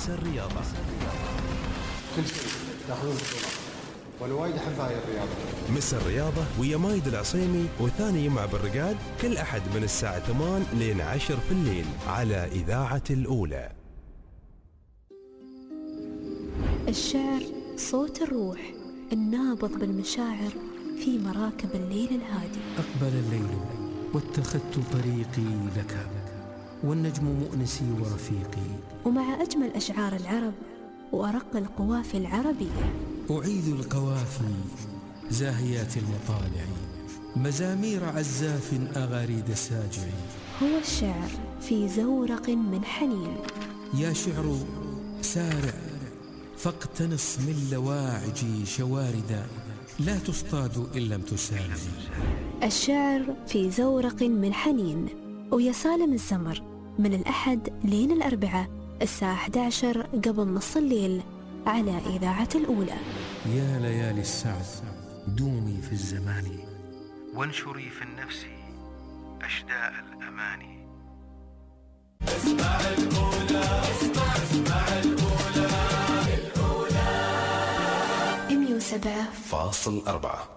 كل شيء تاخذون بطولة وانا وايد احب هاي الرياضة. مصر رياضة ويا مايد العصيمي وثاني يمع بالرقاد كل أحد من الساعة 8 لين 10 في الليل على إذاعة الأولى. الشعر صوت الروح النابض بالمشاعر في مراكب الليل الهادي. أقبل الليل واتخذت طريقي لك والنجم مؤنسي ورفيقي. ومع أجمل أشعار العرب وأرق القوافي العربية أعيد القوافي زاهيات المطالع مزامير عزاف أغاريد ساجع. هو الشعر في زورق من حنين. يا شعر سارع فاقتنص من لواعجي شواردا لا تصطاد إن لم تسارع. الشعر في زورق من حنين ويا سالم الزمر من الأحد لين الأربعاء الساعة 11 قبل نص الليل على إذاعة الأولى. يا ليالي السعد دومي في الزمان وانشري في النفس أشداء الأماني. اسمع الأولى اسمع الأولى 107.4.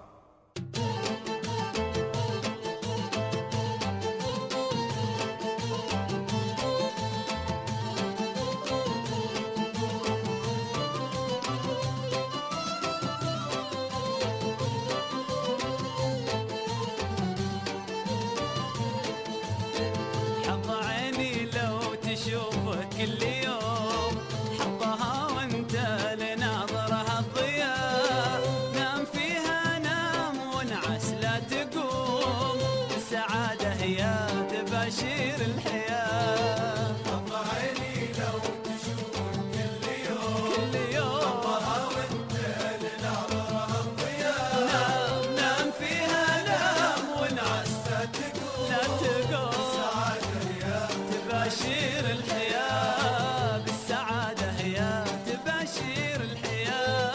كل يوم حطها وانت لناظرها الضياء نام فيها نام ونعس لا تقوم السعادة هي تباشير الحياة. حط عيني لو تشوف كل يوم حطها وانت لناظرها الضياء نام فيها نام ونعس لا تقوم السعادة هي تباشير الحياة بالسعادة هي تباشير الحياة.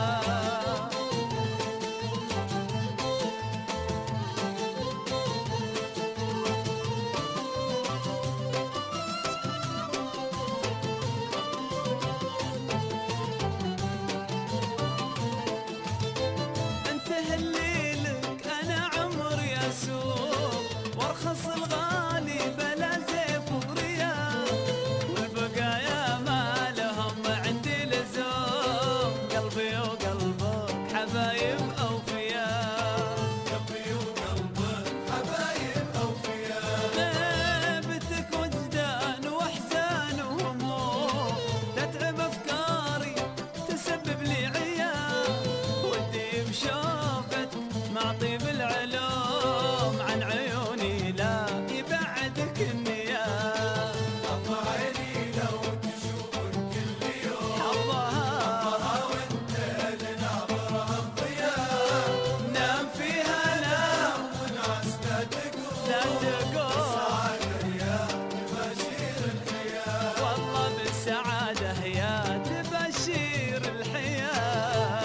انتهى الليلك انا عمري اسوق وارخص الغالي بلا زيف ورياء والبقايا ما لهم عندي لزوم قلبي وقلبك حبايب اوفياء. قلبي وقلبك حبايب اوفياء. غيبتك وجدان واحزان وهموم تتعب افكاري تسبب لي عياء ودي بشوفتك مع طيب العلوم عن عيوني لا يبعدك النياه. حط عيني لو تشوفك كل يوم حطها وانت لناظرها الضياء نام فيها نام ونعس لا تقوم السعادة هي تباشير الحياة. والله بالسعادة هي تباشير الحياة.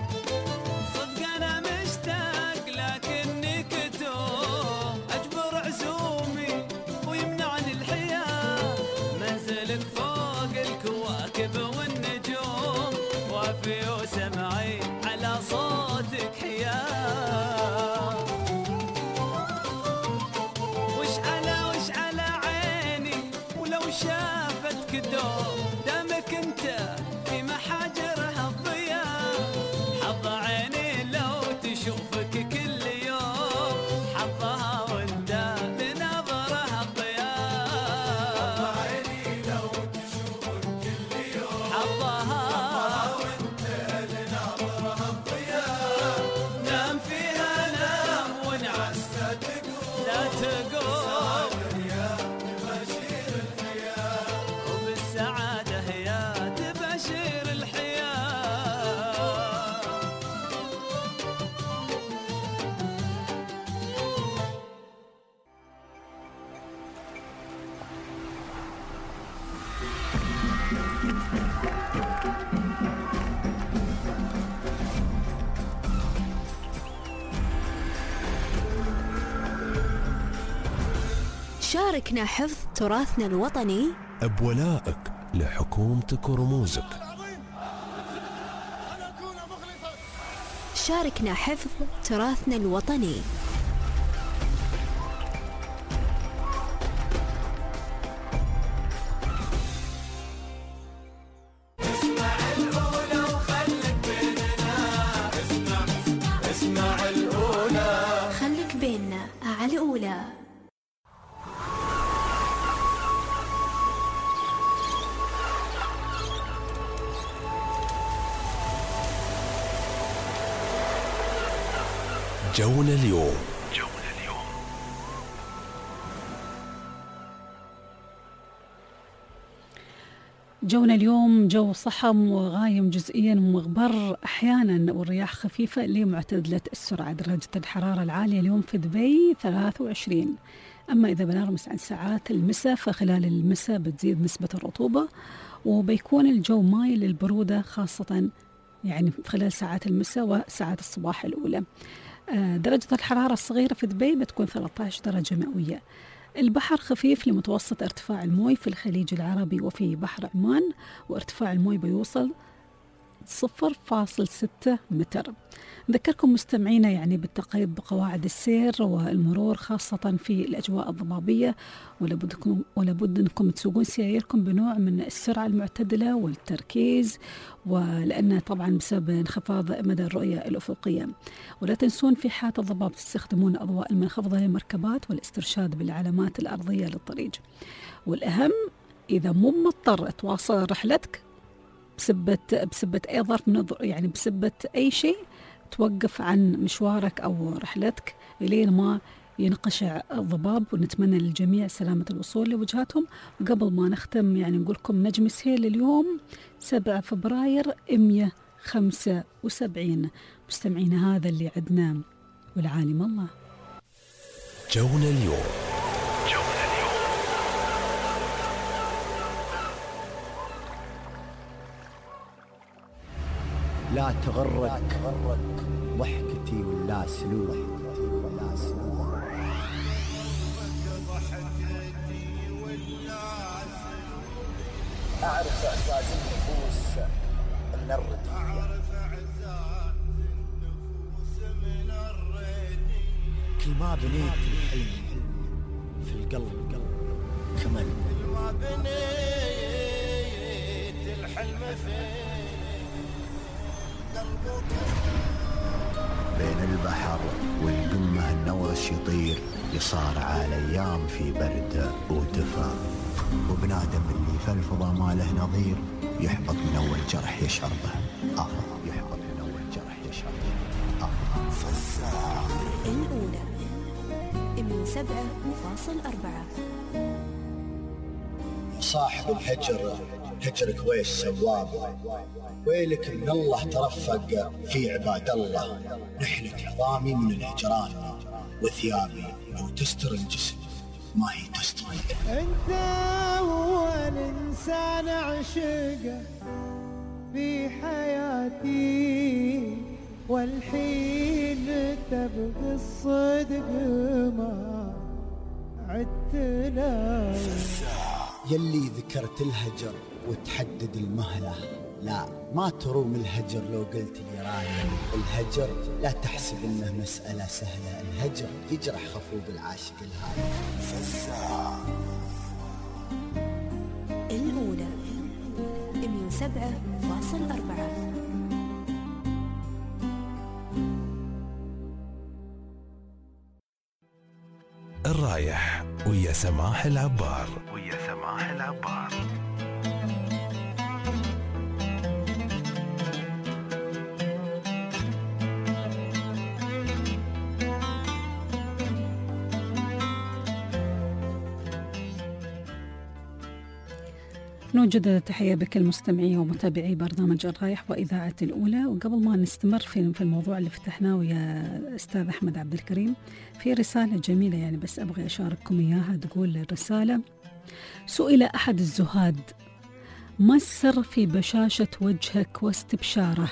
صدق أنا مشتاق لكني كتوم أجبر شاركنا حفظ تراثنا الوطني بولائك لحكومتك ورموزك. شاركنا حفظ تراثنا الوطني. اسمع الأولى وخليك بيننا. اسمع الأولى. خليك بيننا على الأولى. جونا اليوم. جونا اليوم جو صحم وغايم جزئيا ومغبر أحيانا، والرياح خفيفة لمعتدلة السرعة. درجة الحرارة العالية اليوم في دبي 23. أما إذا بنرمس عن ساعات المساء، فخلال المساء بتزيد نسبة الرطوبة وبيكون الجو مايل للبرودة، خاصة يعني خلال ساعات المساء وساعات الصباح الأولى. درجة الحرارة الصغيرة في دبي بتكون 13 درجة مئوية. البحر خفيف لمتوسط ارتفاع الموي في الخليج العربي وفي بحر عمان، وارتفاع الموي بيوصل 0.6 متر. نذكركم مستمعينا يعني بالتقييد بقواعد السير والمرور، خاصة في الأجواء الضبابية، ولابد أنكم تسوقون سياركم بنوع من السرعة المعتدلة والتركيز، ولأن طبعا بسبب انخفاض مدى الرؤية الأفقية. ولا تنسون في حالة الضباب تستخدمون أضواء المنخفضة للمركبات والاسترشاد بالعلامات الأرضية للطريق. والأهم إذا مو مضطر تواصل رحلتك بسبة أي ظرف من يعني بسبة أي شيء، توقف عن مشوارك أو رحلتك إلين ما ينقشع الضباب. ونتمنى للجميع سلامة الوصول لوجهاتهم. وقبل ما نختم يعني نقول لكم نجم السهيل اليوم 7 فبراير 175. مستمعينا هذا اللي عدنا والعالم الله. جونا اليوم. لا تغرك ضحكتي ولا سلوك. أعرف إعزاز النفوس من الردية، كل ما بنيت الحلم في القلب كمل. كل ما بنيت الحلم في بين البحر والقمة النورش يطير، يصارع الأيام في برد ودفا، وبنادم اللي في الفضا ما له نظير، يحبط من أول جرح يشعر به يحبط من أول جرح يشعر به فزاع الأولى 107.4. صاحب الهجر هجرك ويش سواب، ويلك من الله ترفق في عباد الله. نحلك عظامي من الهجران، وثيابي لو تستر الجسم ما هي تستر. انت اول انسان عشقه في حياتي، والحين تبغي الصدق ما عدت له. يلي ذكرت الهجر وتحدد المهلة، لا ما تروم الهجر لو قلت لي رايم. الهجر لا تحسب انه مسألة سهلة، الهجر يجرح خفوق العاشق الهادي. فزاع الأولى 107.4. الرايح ويا سماح العبار. نوجد تحية بكل مستمعي ومتابعي برنامج الرايح وإذاعة الأولى. وقبل ما نستمر في الموضوع اللي فتحناه ويا أستاذ أحمد عبد الكريم، في رسالة جميلة يعني بس أبغى أشارككم إياها. تقول الرسالة: سئل أحد الزهاد: ما السر في بشاشة وجهك واستبشاره؟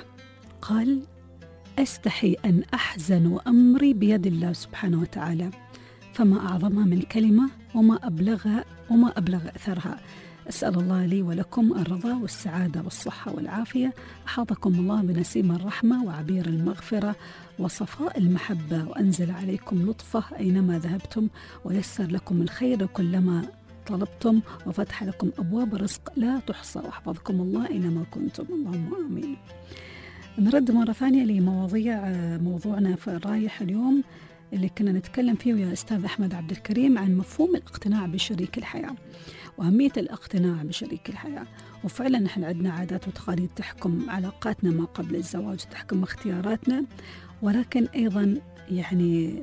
قال: أستحي أن أحزن وأمري بيد الله سبحانه وتعالى، فما أعظمها من كلمة وما أبلغ أثرها. أسأل الله لي ولكم الرضا والسعادة والصحة والعافية. أحاطكم الله بنسيم الرحمة وعبير المغفرة وصفاء المحبة، وأنزل عليكم لطفه أينما ذهبتم، ويسر لكم الخير كلما طلبتم، وفتح لكم أبواب رزق لا تحصى، وأحفظكم الله أينما كنتم. اللهم آمين. نرد مرة ثانية موضوعنا في الرايح اليوم اللي كنا نتكلم فيه يا أستاذ أحمد عبد الكريم عن مفهوم الاقتناع بشريك الحياة وأهمية الاقتناع بشريك الحياة. وفعلا نحن عندنا عادات وتقاليد تحكم علاقاتنا ما قبل الزواج، تحكم اختياراتنا، ولكن أيضا يعني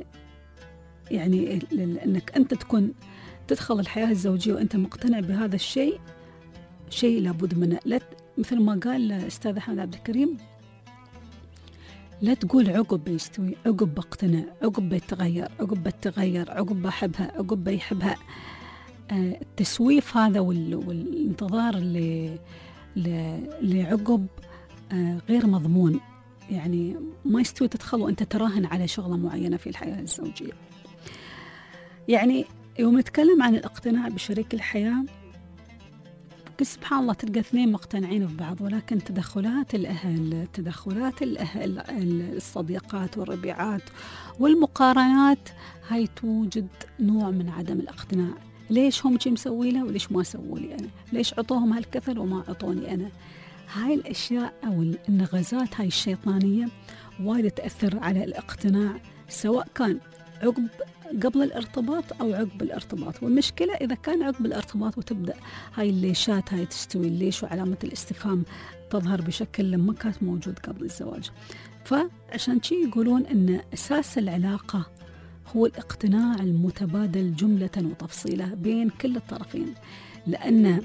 أنك أنت تدخل الحياة الزوجية وأنت مقتنع بهذا الشيء، شيء لابد منه. مثل ما قال أستاذ أحمد عبد الكريم، لا تقول عقب بيستوي، عقب بقتنع، عقب بيتغير، عقب بتغير، عقب بحبها، عقب بيحبها. التسويف هذا والانتظار اللي عقب غير مضمون، يعني ما يستوي تدخل وأنت تراهن على شغلة معينة في الحياة الزوجية. يعني يوم نتكلم عن الاقتناع بشريك الحياة، سبحان الله تلقى اثنين مقتنعين ببعض، ولكن تدخلات الأهل، الصديقات والربيعات والمقارنات هاي توجد نوع من عدم الاقتناع. ليش هم شي مسوي له وليش ما سووا لي أنا؟ ليش عطوهم هالكثر وما عطوني أنا؟ هاي الأشياء أو النغزات هاي الشيطانية وايد تأثر على الاقتناع، سواء كان قبل الارتباط أو عقب الارتباط. والمشكلة إذا كان عقب الارتباط وتبدأ هاي الليشات هاي تستوي، الليش وعلامة الاستفهام تظهر بشكل ما كانت موجود قبل الزواج. فعشان شي يقولون أن أساس العلاقة هو الاقتناع المتبادل جملة وتفصيلة بين كل الطرفين، لأن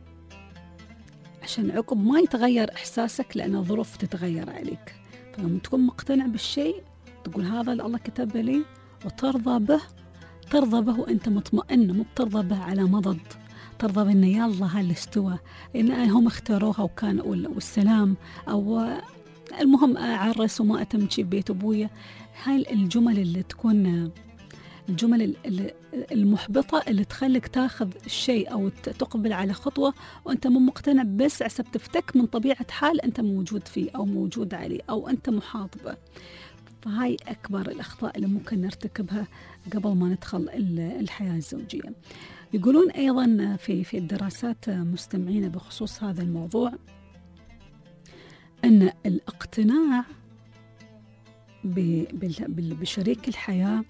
عشان عقب ما يتغير إحساسك، لأن الظروف تتغير عليك. فلما تكون مقتنع بالشيء تقول هذا اللي الله كتب لي وترضى به وأنت مطمئن، مو بترضى به على مضض، ترضى بأنه يلا هاللي استوى، إن هم اختاروها وكان والسلام، أو المهم أعرس وما أتم شي ببيت أبويا. هاي الجمل اللي تكون الجمل المحبطة اللي تخليك تاخذ الشيء أو تقبل على خطوة وأنت مو مقتنع، بس عسب تفتك من طبيعة حال أنت موجود فيه أو موجود عليه أو أنت محاط به. فهاي أكبر الأخطاء اللي ممكن نرتكبها قبل ما ندخل الحياة الزوجية. يقولون أيضا في الدراسات مستمعين بخصوص هذا الموضوع أن الاقتناع بشريك الحياة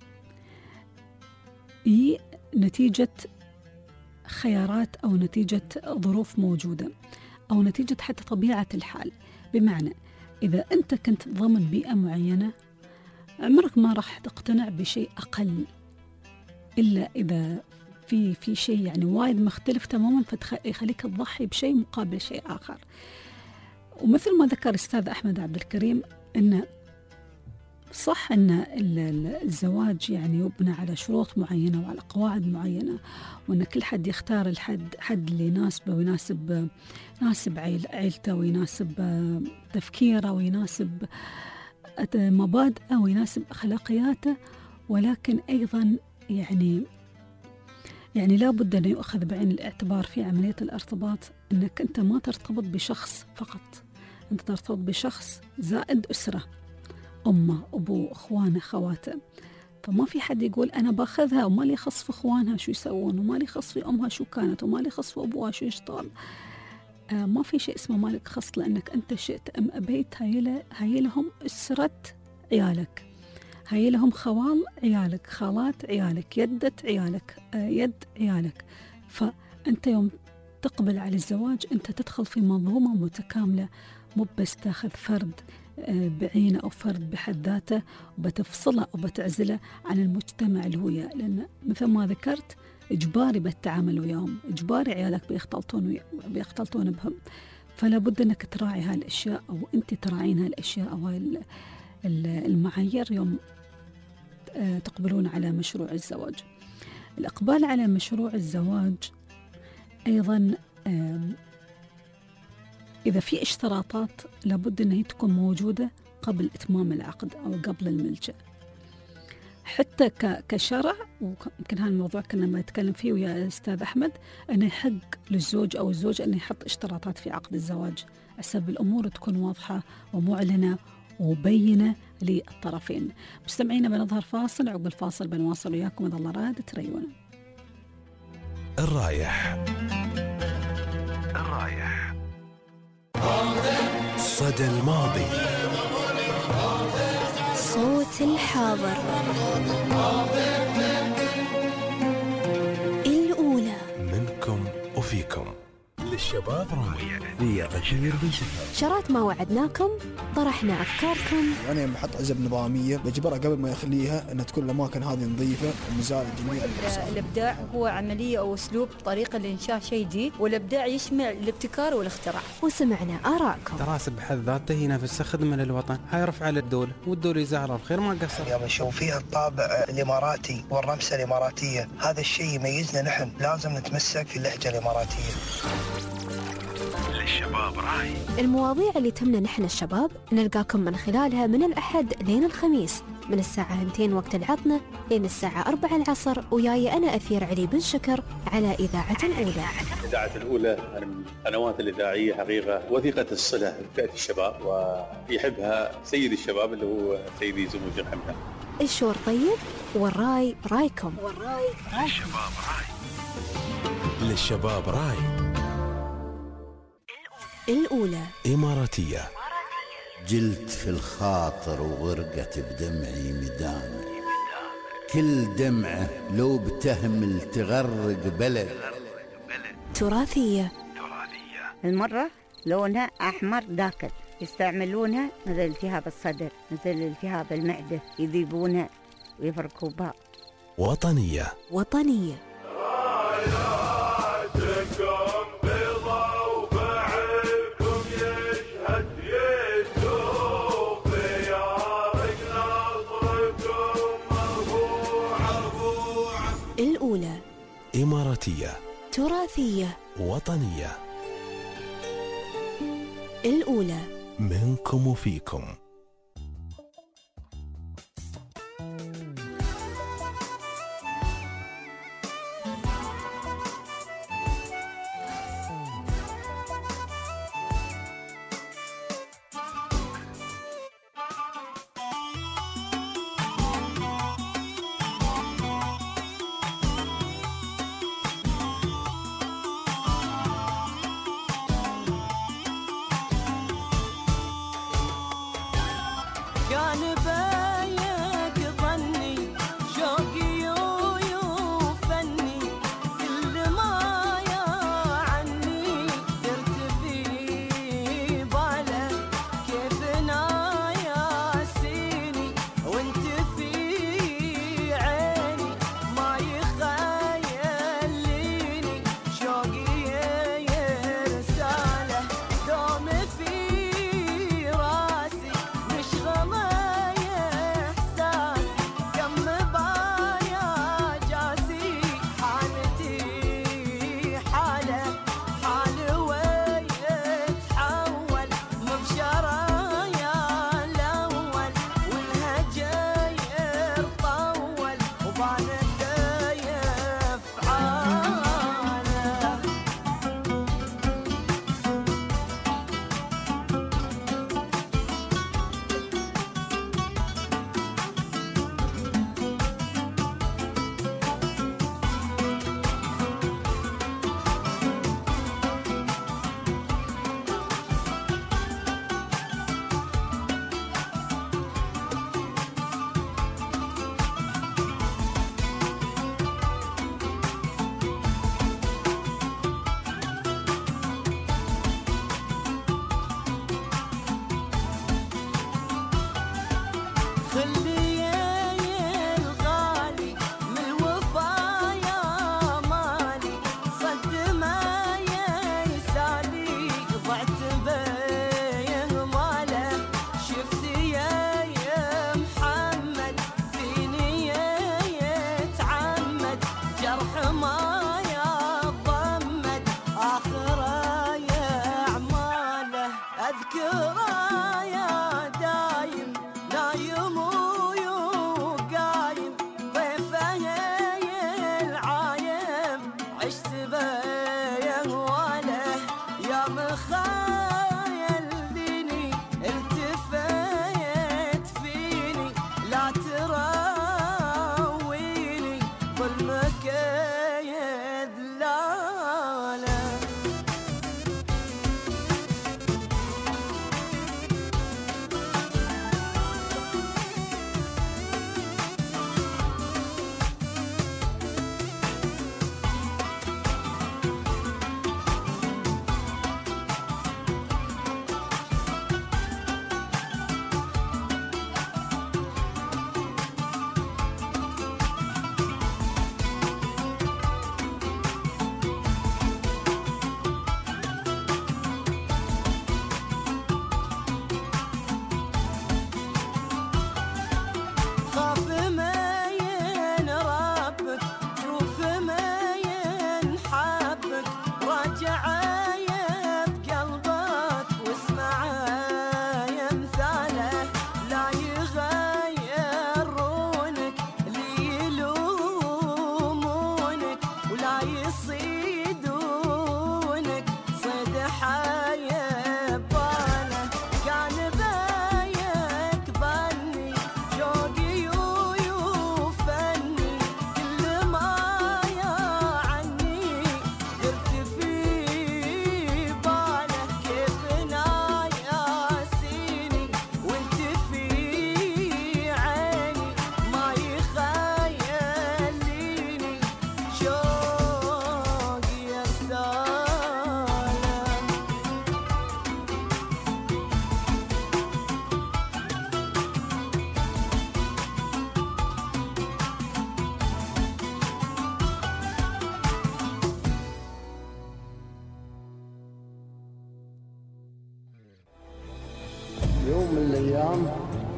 هي نتيجة خيارات أو نتيجة ظروف موجودة أو نتيجة حتى طبيعة الحال. بمعنى إذا أنت كنت ضمن بيئة معينة عمرك ما راح تقتنع بشيء أقل إلا إذا في شيء يعني وايد مختلف تماما، فيخليك تضحي بشيء مقابل شيء آخر. ومثل ما ذكر الأستاذ أحمد عبد الكريم أن صح أن الزواج يعني يبنى على شروط معينة وعلى قواعد معينة، وأن كل حد يختار الحد اللي يناسبه ويناسب عيلته ويناسب تفكيره ويناسب مبادئه ويناسب أخلاقياته. ولكن أيضا يعني لا بد أن يؤخذ بعين الاعتبار في عملية الارتباط أنك أنت ما ترتبط بشخص فقط، أنت ترتبط بشخص زائد أسرة، أمه أبوه أخوانه خواته. فما في حد يقول أنا باخذها وما لي خص في أخوانها شو يسوون، وما لي خص في أمها شو كانت، وما لي خص في أبوها شو يشتغل. ما في شيء اسمه مالك خص، لأنك أنت شئت أم أبيت هاي لهم أسرة عيالك، هاي لهم خوال عيالك، خالات عيالك، يدة عيالك، يد عيالك. فأنت يوم تقبل على الزواج أنت تدخل في منظومة متكاملة، مو بس تاخذ فرد بعينه أو فرد بحد ذاته وبتفصله وبتعزله عن المجتمع اللي هو، لأن مثل ما ذكرت إجباري بالتعامل وياهم، إجباري عيالك بيختلطون بهم. فلا بد أنك تراعي هالأشياء أو أنت تراعين هالأشياء أو المعايير يوم تقبلون على مشروع الزواج. الإقبال على مشروع الزواج أيضا إذا في اشتراطات لابد أنها تكون موجودة قبل إتمام العقد أو قبل الملجأ. حتى كشرع، ويمكن هذا الموضوع كنا نتكلم فيه ويا أستاذ أحمد، أنه يحق للزوج أو الزوج أن يحط اشتراطات في عقد الزواج حسب الأمور تكون واضحة ومعلنة وبينة للطرفين. مستمعينا بنظهر فاصل، عقب الفاصل بنواصل وياكم إذا الله راد تريونا. الرايح صدى الماضي، صوت الحاضر، الأولى منكم وفيكم، للشباب رايح ويا غدير بن شفا. شرات ما وعدناكم، طرحنا أفكاركم. أنا بحط عزب نظامية بجبرها قبل ما يخليها أن تكون الأماكن هذه نظيفة ومزال جميع الإبداع هو عملية أو أسلوب طريقة لإنشاء شيء جديد، والإبداع يشمل الابتكار والاختراع. وسمعنا آراءكم. التراث بحد ذاته ينافس خدمة للوطن، هاي رفعة للدولة، والدولة يزعرها بخير ما قصر. اليوم نشوف فيها الطابع الإماراتي والرمسة الإماراتية، هذا الشيء يميزنا نحن، لازم نتمسك في اللهجة الإماراتية. للشباب راي، المواضيع اللي تهمنا نحن الشباب نلقاكم من خلالها من الأحد لين الخميس من الساعة 2 وقت العطنة لين الساعة 4 العصر، وياي أنا أثير علي بن شكر على إذاعة الأولى. إذاعة الأولى من القنوات الإذاعية حقيقة وثيقة الصلة بفئة الشباب، ويحبها سيد الشباب اللي هو سيدي سمو الشيخ حمدان. الشور طيب والراي رايكم. للشباب راي، للشباب راي. الأولى إماراتية، جلت في الخاطر وغرقت بدمعي مدامر، كل دمعة لو بتهمل تغرق بلد. تراثية، المرة لونها أحمر داكن، يستعملونها مثل التهاب الصدر، مثل التهاب المعدة، يذيبونها ويفركوا بها. وطنية، الأولى إماراتية، تراثية، وطنية. الأولى منكم وفيكم.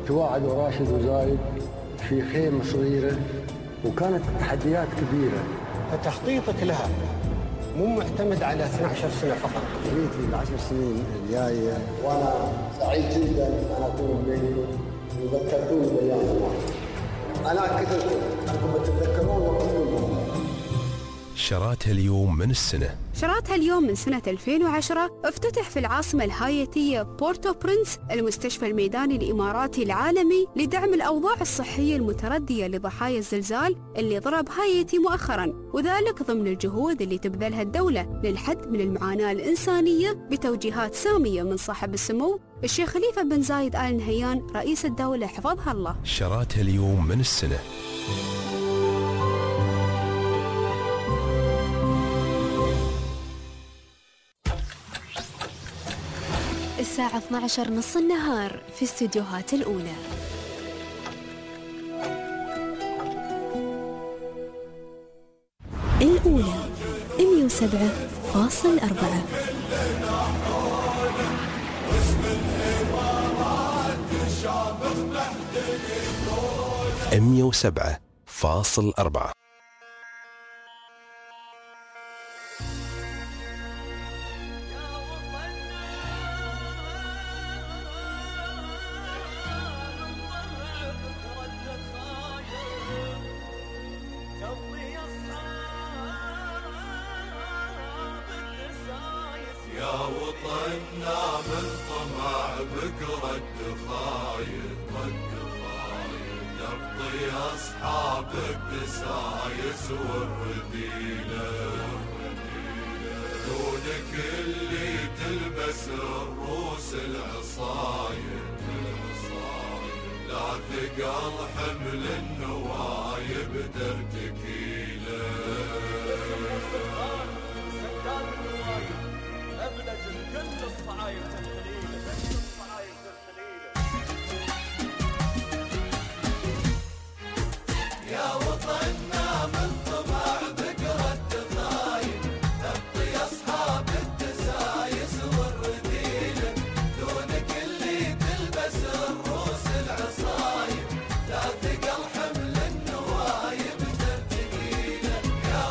تواعدوا راشد وزايد في خيمة صغيرة، وكانت تحديات كبيرة. فتخطيطك لها مو معتمد على 12 سنة فقط. نيتي ل10 سنين الجاية، وأنا سعيد جدا أن أكون بينكم وذكرتوني بأيام زمان. أنا كثركم أنكم تتذكرون وقتكم. شراتها اليوم من السنة. شراتها اليوم من سنة 2010 افتتح في العاصمة الهايتية بورتو برنس المستشفى الميداني الإماراتي العالمي لدعم الأوضاع الصحية المتردية لضحايا الزلزال اللي ضرب هايتي مؤخرا، وذلك ضمن الجهود اللي تبذلها الدولة للحد من المعاناة الإنسانية بتوجيهات سامية من صاحب السمو الشيخ خليفة بن زايد آل نهيان رئيس الدولة حفظها الله. شراتها اليوم من السنة. الساعة 12 نص النهار في استديوهات الأولى. الأولى 107.4. 107.4. يا وطننا من طمع بقرى الدخايل نبطي أصحاب الدسايس والرديلة دونك اللي تلبس الروس العصايل لا ثقل حمل النوايب درتكيله أبلج كل الصعايب تنخليله يا وطننا من طمع بقرى الدخايل نبطي أصحاب الدسايس والرديلة دونك اللي تلبس الروس العصايب لا ثقل حمل النوايب ترتقيله يا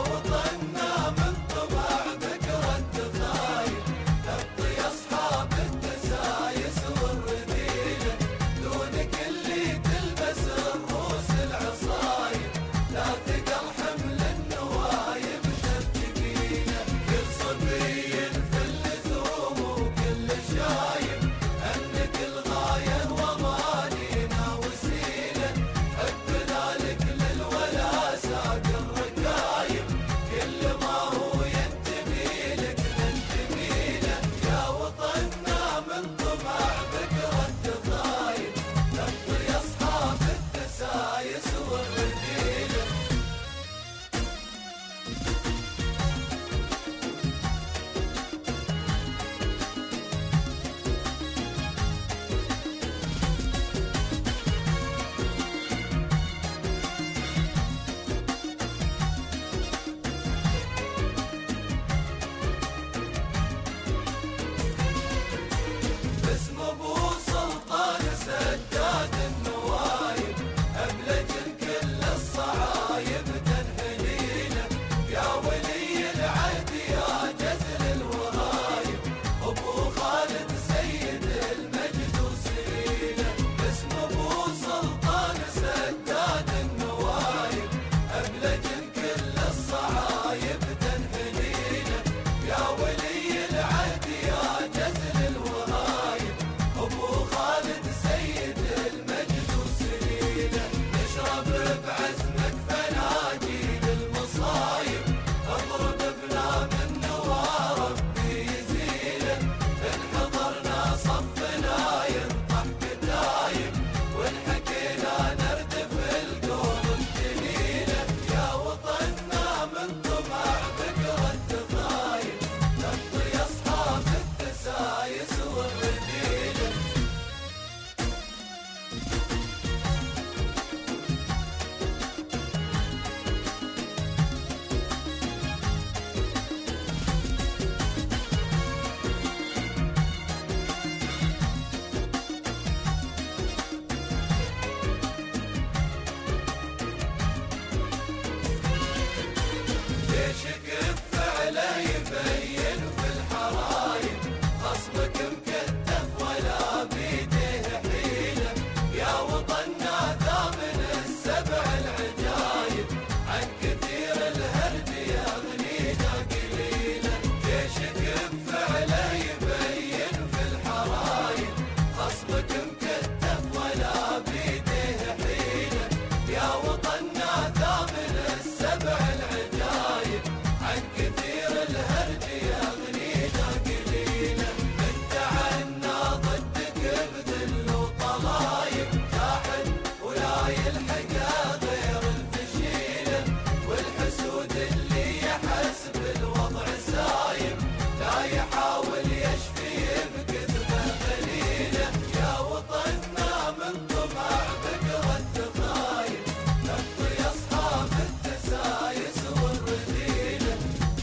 جيشك بفعله يبين في الحرايب خصمك مكتف ولا بيده حيلة يا وطننا ثامن السبع العجايب عن كثير الهرج يغنينا قليلا جيشك بفعله يبين في الحرايب خصمك مكتف ولا بيده حيلة يا وطننا ثامن السبع العجايب عن كثير الهرج يغنينا قليلا انت عنا ضدك بذل وطلايب جاحد ولا يلحق غير الفشيلة والحسود اللي يحسب الوضع سايب لا يحاول يشفي بكذبه قليله يا وطننا من طبع بقرة تخايب نبطي اصحاب التسايس والرذيله.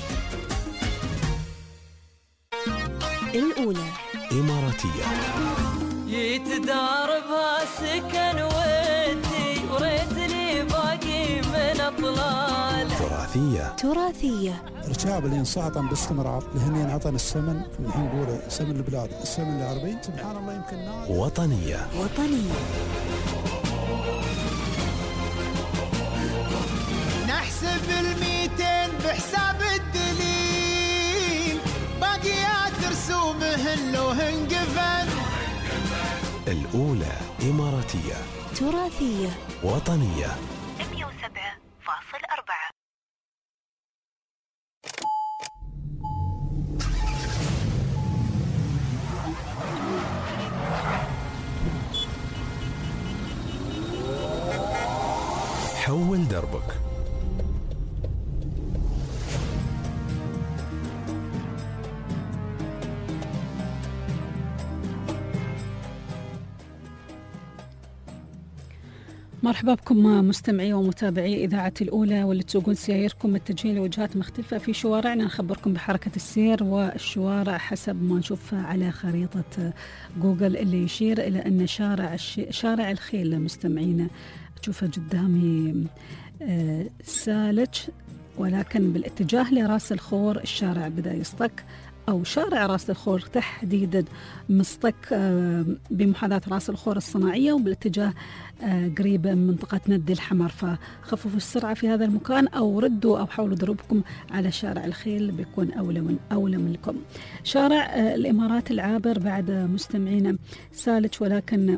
الأولى إماراتية. يتداربها سكن ودي وريت لي باقي من اطلال. تراثية. الشعب اللي ينصعطن باستمرار لهن ينعطن السمن نحن نقوله سمن البلاد السمن العربي سبحان الله يمكن وطنية. نحسب 200 بحساب الدليل باقيات رسومهن لو هنقفن. الأولى إماراتية تراثية وطنية 107.4. حول دربك. مرحبا بكم مستمعي ومتابعي إذاعة الأولى واللي تسوقون سياركم متجهين لوجهات مختلفة في شوارعنا. نخبركم بحركة السير والشوارع حسب ما نشوفها على خريطة جوجل اللي يشير إلى أن شارع الخيل مستمعينا تشوفه قدامي سالج ولكن بالاتجاه لراس الخور الشارع بدأ يصطك أو شارع راس الخور تحديدا مصطك بمحاذاة راس الخور الصناعية وبالاتجاه قريب من منطقة ند الحمر فخففوا السرعة في هذا المكان أو ردوا أو حاولوا ضربكم على شارع الخيل بيكون أولى منكم. شارع الإمارات العابر بعد مستمعينا سالج ولكن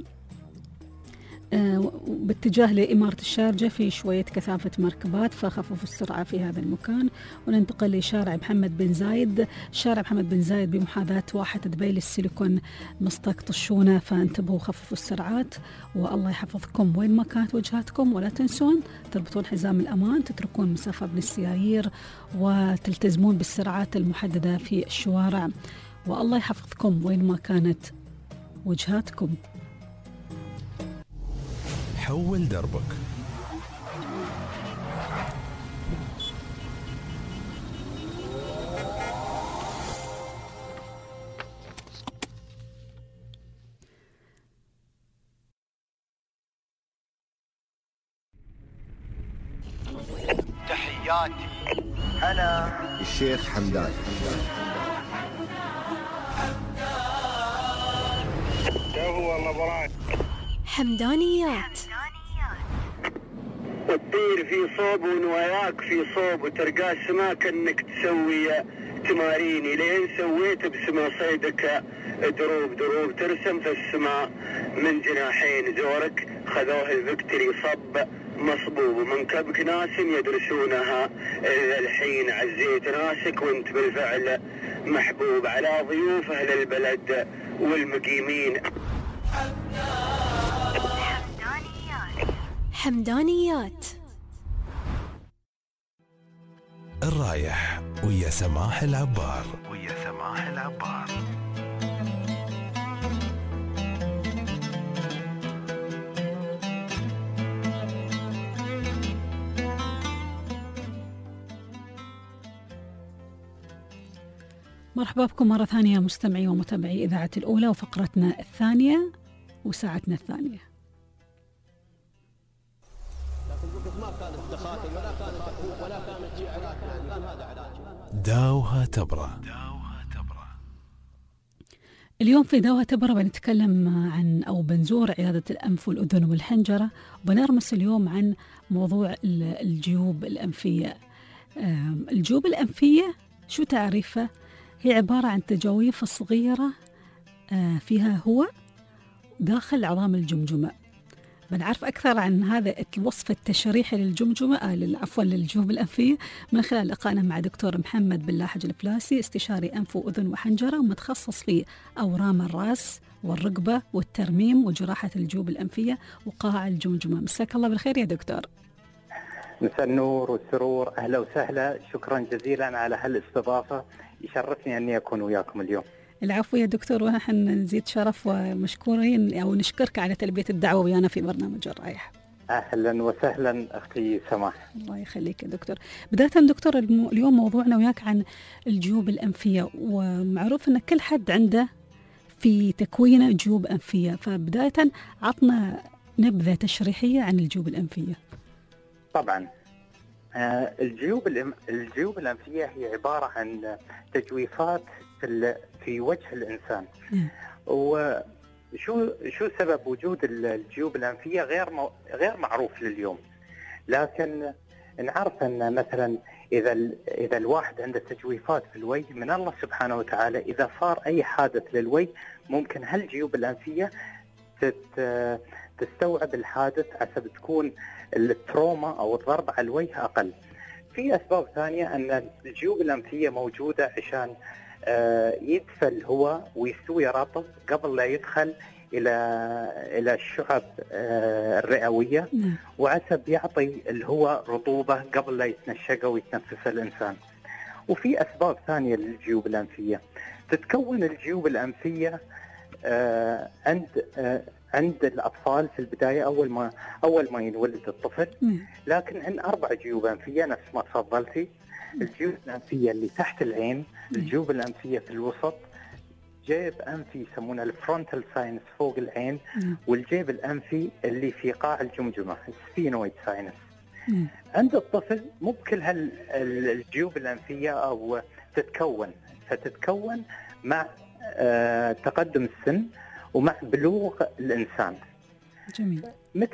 باتجاه لإمارة الشارجة في شوية كثافة مركبات فخففوا السرعة في هذا المكان. وننتقل لشارع محمد بن زايد. شارع محمد بن زايد بمحاذاة واحة دبي للسيليكون مصطك طشونة فانتبهوا خففوا السرعات والله يحفظكم وين ما كانت وجهاتكم ولا تنسون تربطون حزام الأمان تتركون مسافة بين السيايير وتلتزمون بالسرعات المحددة في الشوارع والله يحفظكم وين ما كانت وجهاتكم. حول دربك. تحياتي أنا الشيخ حمدان. والله براك حمدانيات. تطير في صوب ونواياك في صوب وترقى السما كأنك تسوي تماريني لين سويت بسما صيدك دروب دروب ترسم في السماء من جناحين زورك خذوه الفكتري صب مصبوب ومن كبك ناس يدرسونها الحين عزيت ناسك وانت بالفعل محبوب على ضيوف أهل البلد والمقيمين. حمدانيات. الرايح ويا سماح العبار. مرحبا بكم مرة ثانية مستمعي ومتابعي إذاعة الأولى وفقرتنا الثانية وساعتنا الثانية. لكن ما كانت تخاطب ولا كانت تخوف ولا كانت داوها تبرة. اليوم في داوها تبرة بنتكلم عن أو بنزور عيادة الأنف والأذن والحنجرة، وبنرمس اليوم عن موضوع الجيوب الأنفية. الجيوب الأنفية شو تعريفها؟ هي عبارة عن تجاويف صغيرة فيها هواء داخل عظام الجمجمة. بنعرف أكثر عن هذا الوصف التشريحي للجمجمة للجيوب الأنفية من خلال لقائنا مع دكتور محمد بن لاحج الفلاسي، استشاري أنف وأذن وحنجرة ومتخصص في أورام الرأس والرقبة والترميم وجراحة الجيوب الأنفية وقاع الجمجمة. مساك الله بالخير يا دكتور. مساء النور والسرور، أهلا وسهلا، شكرا جزيلا على هالاستضافة، يشرفني أني أكون وياكم اليوم. العفو يا دكتور، ونحن نزيد شرف ومشكورين أو نشكرك على تلبية الدعوة ويانا في برنامج الرائحة. أهلا وسهلا أختي سماح. الله يخليك يا دكتور. بداية دكتور اليوم موضوعنا وياك عن الجيوب الأنفية، ومعروف أن كل حد عنده في تكوينه جيوب أنفية، فبداية عطنا نبذة تشريحية عن الجيوب الأنفية. طبعا الجيوب الأنفية هي عبارة عن تجويفات في وجه الإنسان. وشو سبب وجود الجيوب الأنفية غير معروف لليوم، لكن نعرف أن مثلا إذا الواحد عنده تجويفات في الوجه من الله سبحانه وتعالى، إذا صار أي حادث للوجه ممكن هالجيوب الأنفية تستوعب الحادث عشان تكون التروما أو الضرب على الوجه أقل. في أسباب ثانية أن الجيوب الأنفية موجودة عشان يدفى الهواء ويستوي رطب قبل لا يدخل إلى الشعب الرئوية، وعسب يعطي الهواء رطوبة قبل لا يتنشق ويتنفس الإنسان. وفي أسباب ثانية للجيوب الأنفية. تتكون الجيوب الأنفية عند الأطفال في البداية أول ما ينولد الطفل، لكن عند 4 جيوب أنفية نفس ما تفضلتي. الجيوب الأنفية اللي تحت العين، الجيوب الأنفية في الوسط، جيب أنفي يسمونه الفرونتال ساينس فوق العين، والجيب الأنفي اللي في قاع الجمجمة السفينويد ساينس. عند الطفل مو بكل الجيوب الأنفية أو فتتكون مع تقدم السن ومع بلوغ الإنسان. جميل.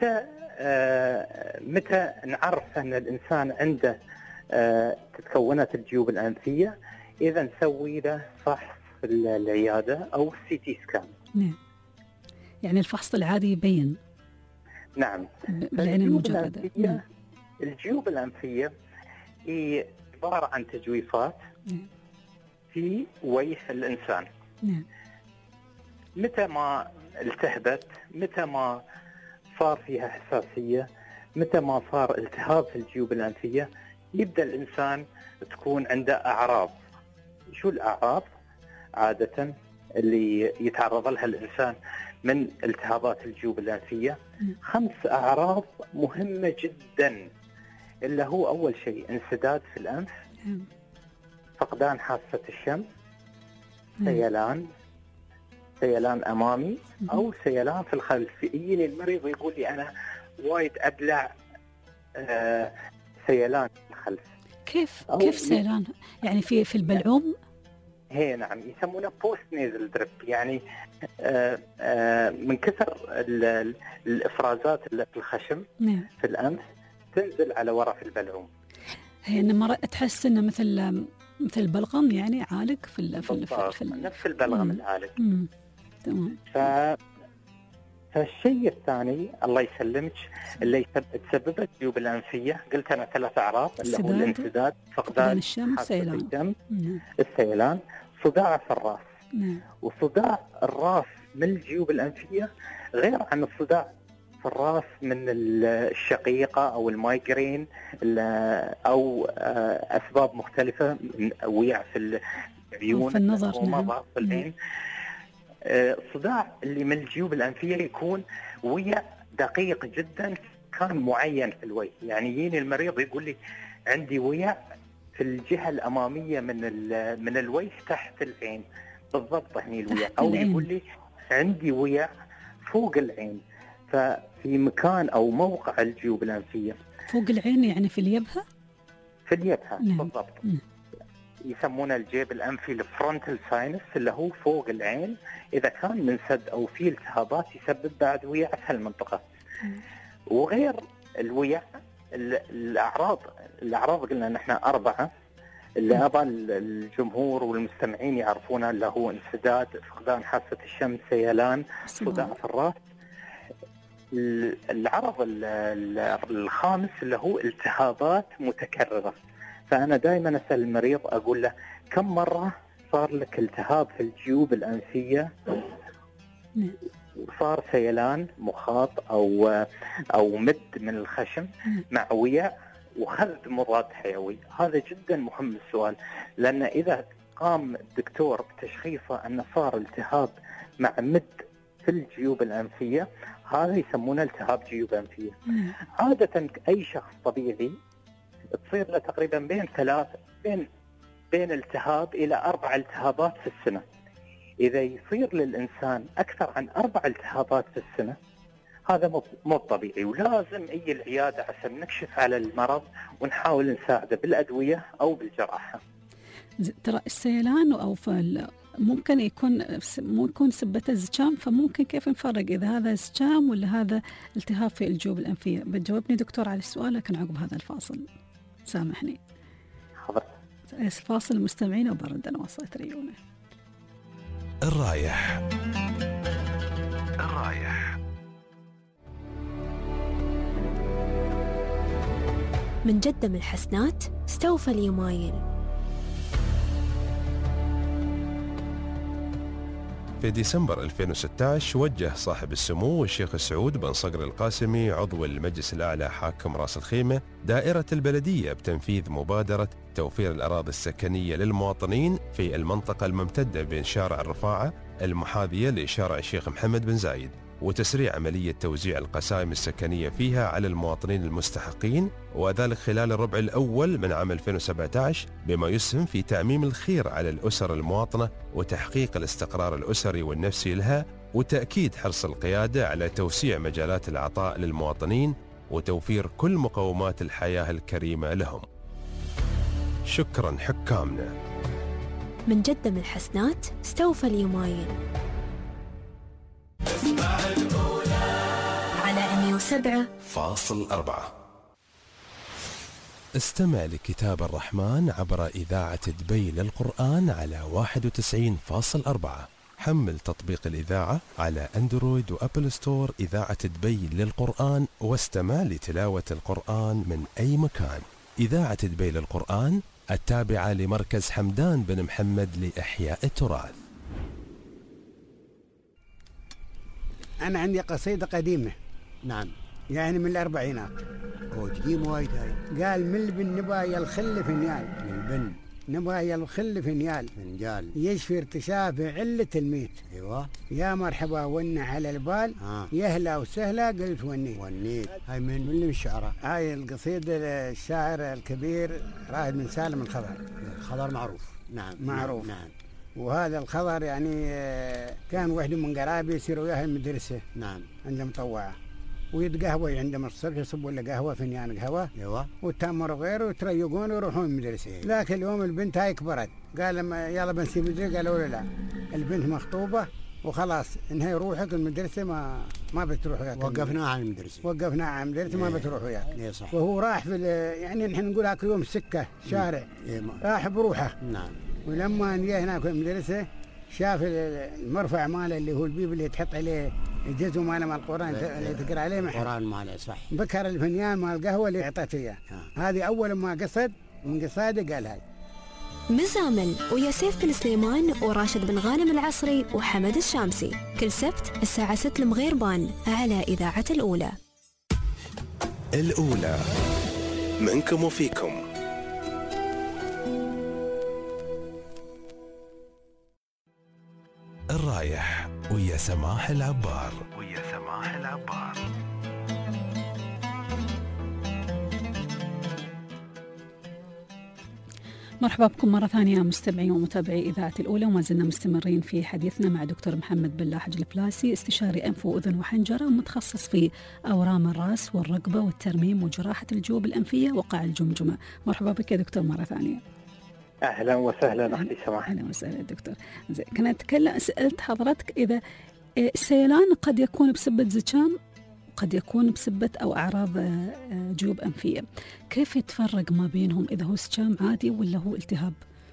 متى نعرف أن الإنسان عنده تتكونت الجيوب الأنفية؟ إذا نسوي له فحص في العيادة أو CT سكان. نعم. يعني الفحص العادي يبين. نعم. بالعين المجردة. نعم. الجيوب الأنفية هي عبارة عن تجويفات في وجه الإنسان. نعم. متى ما التهبت، متى ما صار فيها حساسية، متى ما صار التهاب في الجيوب الأنفية، يبدأ الإنسان تكون عنده أعراض. شو الأعراض؟ عادة اللي يتعرض لها الإنسان من التهابات الجيوب الأنفية 5 أعراض مهمة جدا، اللي هو أول شيء انسداد في الأنف، فقدان حاسة الشم، سيلان أمامي أو سيلان في الخلف. يجيني المريض يقول لي أنا وايد أبلع سيلان في الخلف. كيف سيلان؟ يعني في البلعوم؟ هي نعم، يسمونه بوست نيزل دريب، يعني من كثر الإفرازات اللي في الخشم في الأنف تنزل على وراء في البلعوم. هي إنما تحس إنه مثل البلغم، يعني عالق في نفس البلغم العالق. تمام. فالشيء الثاني الله يسلمك اللي تسببت الجيوب الأنفية، قلت أنا 3 أعراض اللي هو الانسداد، فقدان الشم، السيلان، صداع في الرأس. وصداع الرأس من الجيوب الأنفية غير عن الصداع في الرأس من الشقيقة أو المايجرين أو أسباب مختلفة، من ويع في العيون في النظر ومضغ في العين. الصداع اللي من الجيوب الأنفية يكون ويع دقيق جدا، كان معين في الوجه. يعني يجيني المريض يقول لي عندي ويع في الجهة الأمامية من الوجه تحت العين بالضبط، هني الويع، أو يقول لي عندي ويع فوق العين، ففي مكان أو موقع الجيوب الأنفية. فوق العين يعني في اليبهة؟ في اليبهة بالضبط. يسمونه الجيب الأنفي الفرونتال ساينس، اللي هو فوق العين. إذا كان منسد أو في التهابات يسبب بعد ويع في هالمنطقة. وغير الويع الأعراض قلنا نحن 4 اللي أبى الجمهور والمستمعين يعرفونها، اللي هو انسداد، فقدان حاسة الشم، سيلان، صداع في الرأس. العرض الخامس اللي هو التهابات متكررة. فأنا دائما أسأل المريض أقول له كم مرة صار لك التهاب في الجيوب الأنفية، وصار سيلان مخاط أو مد من الخشم مع ويع وخذ مضاد حيوي. هذا جدا مهم السؤال، لأن إذا قام الدكتور بتشخيصه أن صار التهاب مع مد في الجيوب الأنفية، هذا يسمونه التهاب جيوب أنفية. عادة أي شخص طبيعي تصير له تقريبا بين التهاب إلى 4 التهابات في السنة. إذا يصير للإنسان أكثر عن 4 التهابات في السنة، هذا مو طبيعي، ولازم يجي العيادة عشان نكشف على المرض ونحاول نساعده بالأدوية أو بالجراحة. ترى السيلان أو ممكن يكون سبته زكام، فممكن كيف نفرق إذا هذا زكام ولا هذا التهاب في الجيوب الأنفية؟ بتجاوبني دكتور على السؤال، لكن عقب هذا الفاصل سامحني. حاضر. فاصل المستمعين وبرد أنا وصلت ريونه. الرايح من جدة من الحسنات استوفى اليمايل. في ديسمبر 2016 وجه صاحب السمو الشيخ سعود بن صقر القاسمي عضو المجلس الأعلى حاكم راس الخيمة دائرة البلدية بتنفيذ مبادرة توفير الأراضي السكنية للمواطنين في المنطقة الممتدة بين شارع الرفاعة المحاذية لشارع الشيخ محمد بن زايد، وتسريع عملية توزيع القسائم السكنية فيها على المواطنين المستحقين، وذلك خلال الربع الأول من عام 2017، بما يسهم في تعميم الخير على الأسر المواطنة وتحقيق الاستقرار الأسري والنفسي لها، وتأكيد حرص القيادة على توسيع مجالات العطاء للمواطنين وتوفير كل مقومات الحياة الكريمة لهم. شكرا حكامنا. من جدة من الحسنات استوفى اليمايل. على 107.4. استمع لكتاب الرحمن عبر إذاعة دبي للقرآن على 91.4. حمل تطبيق الإذاعة على أندرويد وأبل ستور إذاعة دبي للقرآن، واستمع لتلاوة القرآن من أي مكان. إذاعة دبي للقرآن التابعة لمركز حمدان بن محمد لإحياء التراث. أنا عندي قصيدة قديمة. نعم. يعني من الأربعينات. قديم وايد هاي. قال من البن نبايا الخل فنيال. من البن نبايا الخل فنيال. فنجال. يشفي ارتشاف علة الميت. ايوه. يا مرحبا ون على البال. يهلا وسهلا قلت ونيت. هاي من اللي الشعراء. هاي القصيدة الشاعر الكبير رائد بن سالم الخضر. الخضر معروف. نعم. معروف. نعم. وهذا الخضر يعني كان واحد من قرابي يصير وياه المدرسة. نعم. عنده مطوعة ويتقهوى عندما الصبح يصبوا له قهوة فنيان قهوة. ايوه. والتمر وغيره ويتريقون ويروحون المدرسة. لكن اليوم البنت هاي كبرت، قال لما يلا بنسيب المدرسة، قالوا لا البنت مخطوبة وخلاص انهي روحك المدرسة ما بتروح وياك. وقفناها عن المدرسة. وقفناها عن المدرسة ما بتروح وياك. ايه صح. وهو راح في يعني نحن نقول هاك يوم سكة شارع. راح بروحه. نعم. ولما جاء هناك في المدرسة شاف المرفع ماله اللي هو البيب اللي تحط عليه الجزء ماله مال القرآن اللي تقرأ عليه القرآن ماله صح. بكر الفنيان مال القهوة اللي اعطته اياه. هذه أول ما قصد من قصاده قال هاي. مزامل ويا سيف بن سليمان وراشد بن غانم العصري وحمد الشامسي، كل سبت الساعة 6 المغيربان على إذاعة الأولى. الأولى منكم وفيكم. الرايح ويا سماح العبار. مرحبا بكم مرة ثانية مستمعي ومتابعي إذاعة الأولى، وما زلنا مستمرين في حديثنا مع دكتور محمد بن لاحج البلاسي، استشاري أنف وأذن وحنجرة، متخصص في أورام الرأس والرقبة والترميم وجراحة الجيوب الأنفية وقاع الجمجمة. مرحبا بك يا دكتور مرة ثانية. أهلا وسهلا أختي سماح. أهلا وسهلا دكتور. كنا نتكلم، سألت حضرتك إذا السيلان قد يكون بسبة زكام، قد يكون بسبة أو أعراض جيوب أنفية، كيف يتفرق ما بينهم إذا هو زكام عادي ولا هو التهاب؟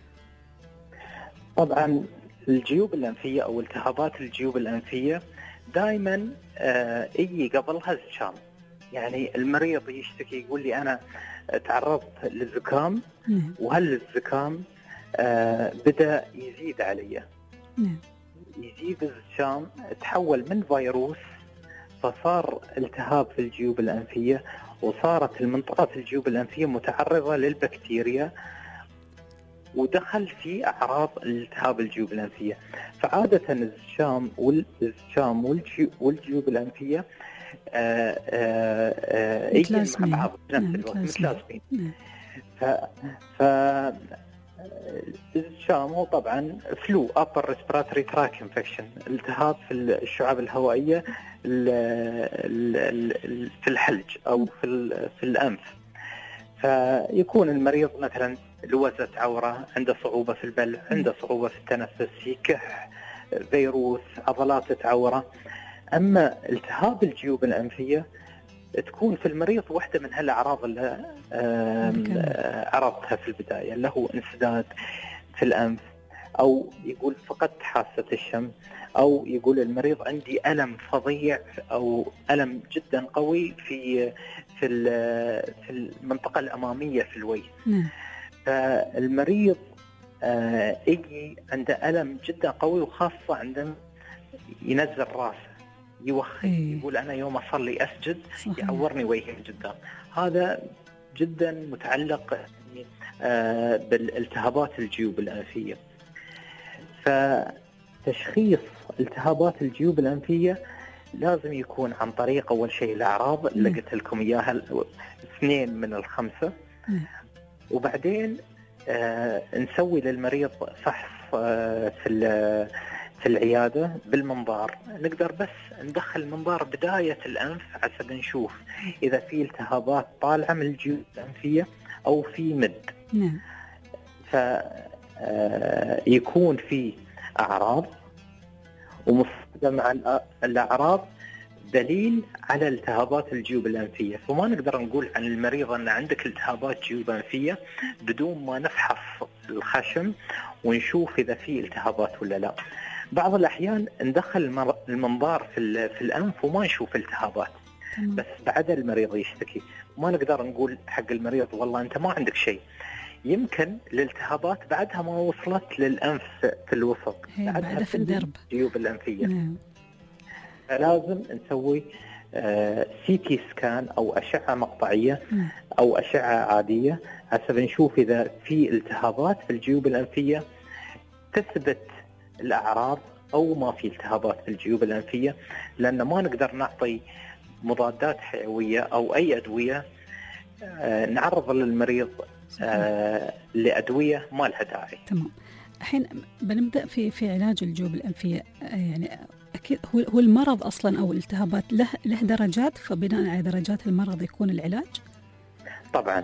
طبعا الجيوب الأنفية أو التهابات الجيوب الأنفية دائما يجي قبلها زكام. يعني المريض يشتكي يقول لي أنا تعرضت للزكام، وهل الزكام بدأ يزيد علي، يزيد الزكام، تحول من فيروس فصار التهاب في الجيوب الأنفية، وصارت المنطقة في الجيوب الأنفية متعرضة للبكتيريا، ودخل في أعراض التهاب الجيوب الأنفية. فعادة الزكام والجيوب الأنفية يجي مع بعض بنفس الوقت، متلازمين. الزكام هو طبعا فلو upper respiratory tract infection، التهاب في الشعاب الهوائية في الحلج أو في الأنف. فيكون المريض مثلا لوزة عورة، عنده صعوبة في البلع، عنده صعوبة في التنفس، يكح، فيروس، عضلات تعوره. أما التهاب الجيوب الأنفية تكون في المريض واحدة من هالأعراض اللي عرضتها في البداية، اللي هو انسداد في الأنف، أو يقول فقدت حاسة الشم، أو يقول المريض عندي ألم فظيع أو ألم جدا قوي في المنطقة الأمامية في الوجه. فالمريض يجي عنده ألم جدا قوي، وخاصة عندما ينزل راسه يوخي، يقول أنا يوم أصلي أسجد يعورني وجهي من قدام. هذا جدا متعلق بالالتهابات الجيوب الأنفية. فتشخيص التهابات الجيوب الأنفية لازم يكون عن طريق أول شيء الأعراض اللي قلت لكم إياها 2 من 5، وبعدين نسوي للمريض فحص في العيادة بالمنظار. نقدر بس ندخل المنظار بداية الأنف عشان نشوف إذا في التهابات طالعة من الجيوب الأنفية أو في مد. فيكون في أعراض، ومصاحبة مع الأعراض دليل على التهابات الجيوب الأنفية. فما نقدر نقول عن المريض أن عندك التهابات جيوب أنفية بدون ما نفحص الخشم ونشوف إذا في التهابات ولا لا. بعض الأحيان ندخل المنظار في الأنف وما نشوف التهابات، بس بعد المريض يشتكي ما نقدر نقول حق المريض والله أنت ما عندك شيء، يمكن الالتهابات بعدها ما وصلت للأنف في الوسط، بعدها في الدرب الجيوب الأنفية. فلازم نسوي CT سكان أو أشعة مقطعية أو أشعة عادية حسب نشوف إذا في التهابات في الجيوب الأنفية تثبت الأعراض أو ما في التهابات في الجيوب الأنفية، لأن ما نقدر نعطي مضادات حيوية أو أي أدوية نعرض للمريض لأدوية ما لها داعي. تمام. الحين بنبدأ في علاج الجيوب الأنفية. يعني أكيد هو المرض أصلا أو الالتهابات له درجات، فبناء على درجات المرض يكون العلاج؟ طبعا.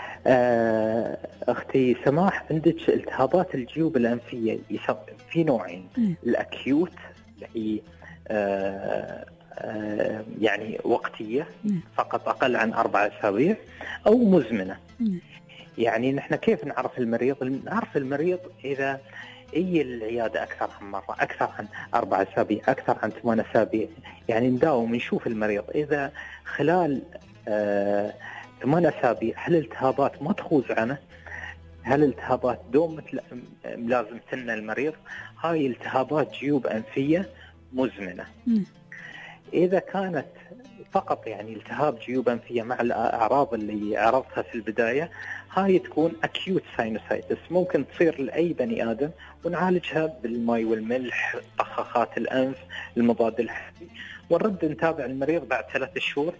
أختي سماح، عندك التهابات الجيوب الأنفية في نوعين، الأكيوت اللي هي يعني وقتية فقط أقل عن 4 أسابيع، أو مزمنة. يعني نحن كيف نعرف المريض؟ نعرف المريض إذا أي العيادة أكثر عن مرة، أكثر عن 4 أسابيع، أكثر عن 8 أسابيع. يعني نداوم نشوف المريض إذا خلال 8 أسابيع هل الالتهابات ما تخوز عنه، هل الالتهابات دوم لازم تنى المريض، هاي التهابات جيوب أنفية مزمنة. إذا كانت فقط يعني التهاب جيوب أنفية مع الأعراض اللي عرضتها في البداية، هاي تكون acute sinusitis، ممكن تصير لأي بني آدم، ونعالجها بالماء والملح، طخاخات الأنف، المضاد الحيوي، ونرد نتابع المريض بعد 3 شهور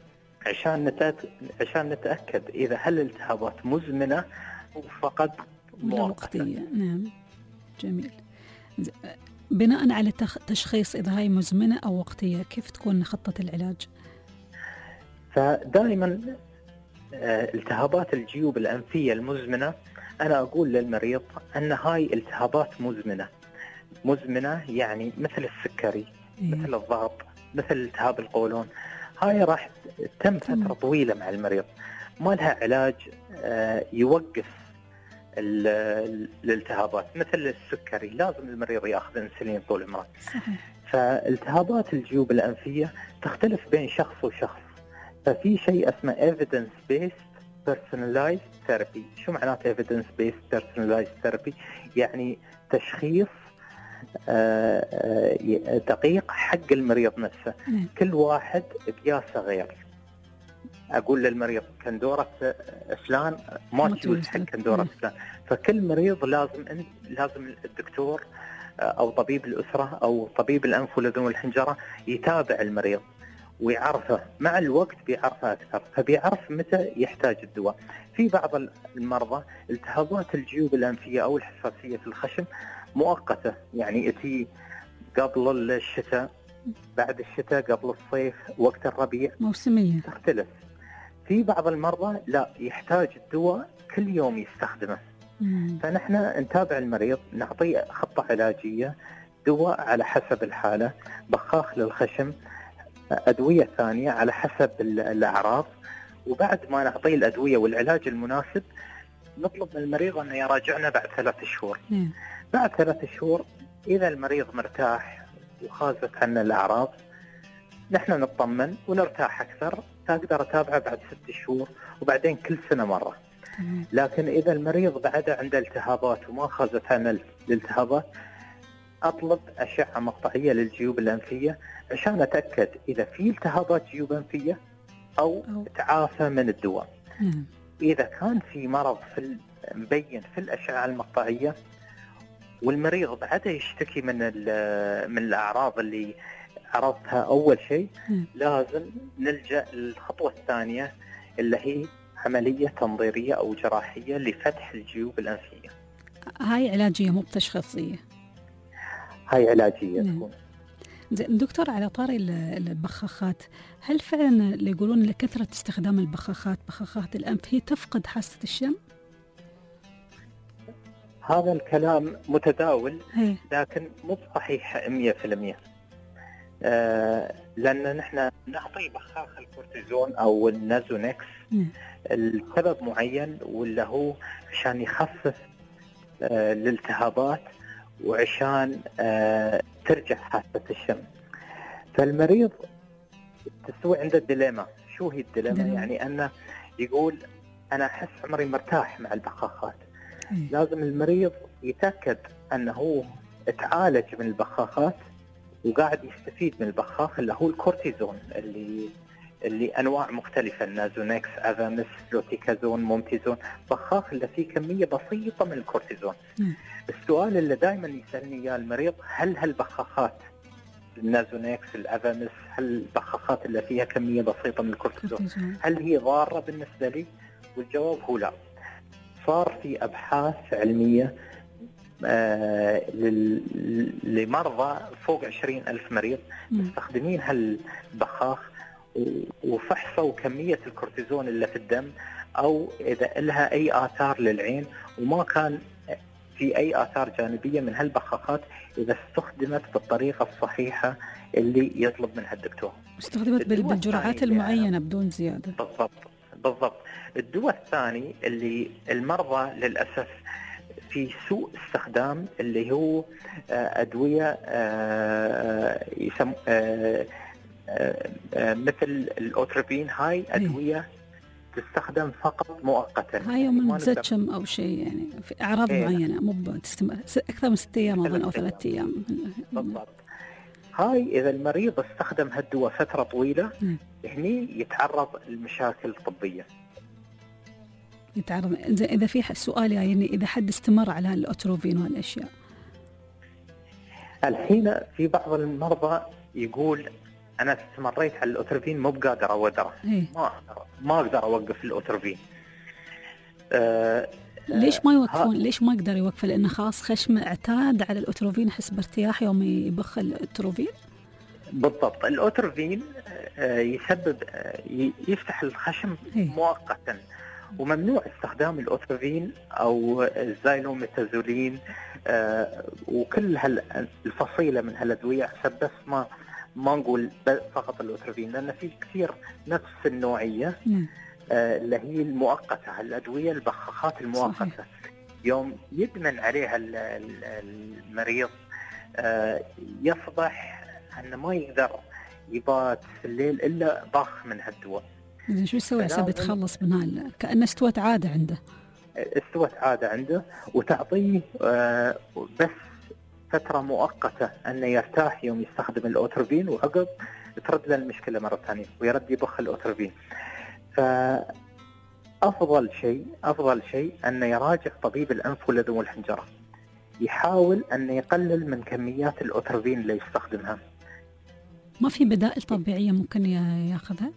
عشان نتأكد إذا هل الالتهابات مزمنة أو فقط وقتية. نعم جميل. بناء على تشخيص إذا هاي مزمنة أو وقتية، كيف تكون خطة العلاج؟ فدائما التهابات الجيوب الأنفية المزمنة أنا أقول للمريض أن هاي التهابات مزمنة يعني مثل السكري، مثل الضغط، مثل التهاب القولون. هاي راح تم فترة طويلة مع المريض، ما لها علاج يوقف الالتهابات. مثل السكري لازم المريض ياخذ انسولين طول عمره. فالتهابات الجيوب الأنفية تختلف بين شخص وشخص، ففي شيء اسمه evidence based personalized therapy. شو معناته evidence based personalized therapy؟ يعني تشخيص دقيق حق المريض نفسه. كل واحد بقياسه غير. أقول للمريض كندورة فلان ما تجوز حق كندورة فلان، فكل مريض لازم الدكتور أو طبيب الأسرة أو طبيب الأنف والأذن والحنجرة يتابع المريض ويعرفه. مع الوقت بيعرفه أكثر، فبيعرف متى يحتاج الدواء. في بعض المرضى التهابات الجيوب الأنفية أو الحساسية في الخشم مؤقتة، يعني أتي قبل الشتاء، بعد الشتاء، قبل الصيف، وقت الربيع، موسمية، تختلف. في بعض المرضى لا، يحتاج الدواء كل يوم يستخدمه. فنحن نتابع المريض، نعطيه خطة علاجية، دواء على حسب الحالة، بخاخ للخشم، أدوية ثانية على حسب الأعراض. وبعد ما نعطيه الأدوية والعلاج المناسب نطلب من المريض أنه يراجعنا بعد 3 شهور. بعد 3 شهور إذا المريض مرتاح وخازت عنه الأعراض نحن نطمن ونرتاح أكثر، أقدر أتابعه بعد 6 شهور وبعدين كل سنة مرة. لكن إذا المريض بعد عنده التهابات وما خازت عنه الالتهابات أطلب أشعة مقطعية للجيوب الأنفية عشان أتأكد إذا في التهابات جيوب أنفية أو تعافى من الدواء. إذا كان في مرض مبين في الأشعة المقطعية والمريض بعده يشتكي من الأعراض اللي عرضتها أول شيء، لازم نلجأ للخطوة الثانية اللي هي عملية تنظيرية أو جراحية لفتح الجيوب الأنفية. هاي علاجية مو بتشخيصية؟ هاي علاجية تكون. دكتور، على طاري البخاخات، هل فعلا اللي يقولون لكثرة استخدام بخاخات الأنف هي تفقد حاسة الشم؟ هذا الكلام متداول لكن مو صحيح 100%. لأن نحن نعطي بخاخ الكورتيزون أو النازونكس لسبب معين، واللي هو عشان يخفف الالتهابات وعشان ترجع حاسة الشم. فالمريض تسوي عنده الديليما. شو هي الديليما؟ يعني أنه يقول أنا أحس عمري مرتاح مع البخاخات. لازم المريض يتأكد أنه هو اتعالج من البخاخات وقاعد يستفيد من البخاخ اللي هو الكورتيزون اللي أنواع مختلفة، النازونكس، أفامس، فلوتيكازون، مومتيزون، بخاخ اللي فيه كمية بسيطة من الكورتيزون. السؤال اللي دائما يسألني إياه المريض، هل هالبخاخات النازونكس، الأفامس، هل البخاخات اللي فيها كمية بسيطة من الكورتيزون هل هي ضارة بالنسبة لي؟ والجواب هو لا. صار في أبحاث علمية لمرضى فوق 20,000 مريض مستخدمين هالبخاخ وفحصوا كمية الكورتيزون اللي في الدم أو إذا لها أي آثار للعين، وما كان في أي آثار جانبية من هالبخاخات إذا استخدمت بالطريقة الصحيحة اللي يطلب منها الدكتور. استخدمت بالجرعات المعينة بدون زيادة. بالضبط. الدواء الثاني اللي المرضى للأسف في سوء استخدام اللي هو أدوية مثل الأوتروبين. هاي أدوية تستخدم فقط مؤقتا، هاي يوم تزكم أو شيء، يعني في أعراض معينة مو بتستمر أكثر من 6 أيام أو 3 أيام. بالضبط. هاي إذا المريض استخدم هالدواء فترة طويلة هني يتعرض لمشاكل طبية. يتعرض. إذا في سؤال يعني إذا حد استمر على هالأوتروفين وهالأشياء، الحين في بعض المرضى يقول أنا استمريت على الأوتروفين مو بقادر أودره، ما أقدر أوقف الأوتروفين. ليش ما يوقفون؟ ليش ما يقدر يوقفه؟ لأنه خلاص خشمه اعتاد على الأتروفين، يحس بارتياح يوم يبخ الأتروفين. بالضبط. الأتروفين يسبب يفتح الخشم مؤقتا، وممنوع استخدام الأتروفين أو الزايلوميتازولين وكل الفصيلة من هالأدوية، حسب بس ما نقول فقط الأتروفين، لأن في كثير نفس النوعية اللي هي المؤقتة، الأدوية البخاخات المؤقتة. صحيح. يوم يدمن عليها المريض يصبح أنه ما يقدر يبات في الليل إلا باخ من هالدواء. إذن شو يسوي عشان يتخلص منها؟ كأنه استوت عادة عنده. استوت عادة عنده، وتعطيه بس فترة مؤقتة أنه يرتاح يوم يستخدم الأتروفين، وعقب ترد له المشكلة مرة ثانية ويرد يبخ الأتروفين. فأفضل شيء أنه يراجع طبيب الأنف والأذن والحنجرة، يحاول أنه يقلل من كميات الأتروفين اللي يستخدمها. ما في بدائل طبيعية ممكن ياخذها؟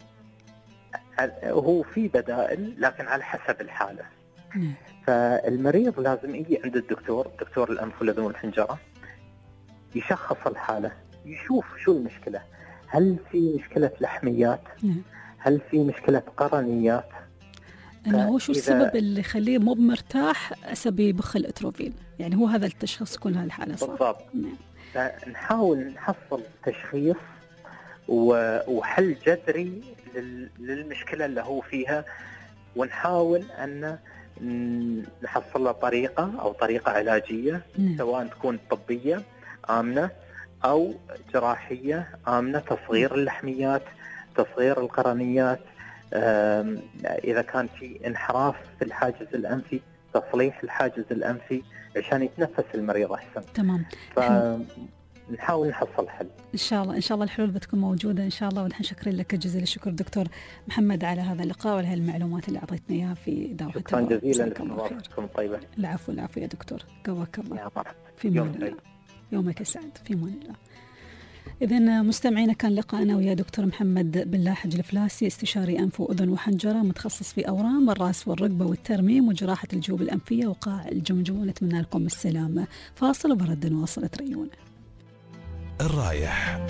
هو في بدائل لكن على حسب الحالة. فالمريض لازم يجي عند دكتور الأنف والأذن والحنجرة، يشخص الحالة، يشوف شو المشكلة. هل في مشكلة لحميات؟ هل في مشكلة قرنيات؟ أنه هو شو السبب اللي يخليه مو مرتاح أسبي يبخ الأتروفين؟ يعني هو هذا التشخيص يكون هالحالة صح؟ بالضبط. فنحاول نحصل تشخيص وحل جذري للمشكلة اللي هو فيها، ونحاول أن نحصل له طريقة علاجية، سواء تكون طبية آمنة أو جراحية آمنة، تصغير اللحميات، تصغير القرنيات، إذا كان في انحراف في الحاجز الأنفي تصليح الحاجز الأنفي عشان يتنفس المريض أحسن. تمام. نحاول نحصل حل إن شاء الله الحلول بتكون موجودة إن شاء الله. ونحن شكرا لك جزيل الشكر دكتور محمد على هذا اللقاء وعلى هالمعلومات اللي أعطيتنا إياها في دورة. شكرا جزيلا لكم طيبة. العفو يا دكتور، قواك الله. يا مرحبا. في مان الله. يومك السعد. في مان الله. إذن مستمعينا، كان لقاءنا ويا دكتور محمد بن لاحج الفلاسي، استشاري أنف وأذن وحنجرة، متخصص في أورام الرأس والركبة والترميم وجراحة الجيوب الأنفية وقاع الجمجمة. نتمنى لكم السلامة. فاصل وبرد نواصل تريونا. الرايح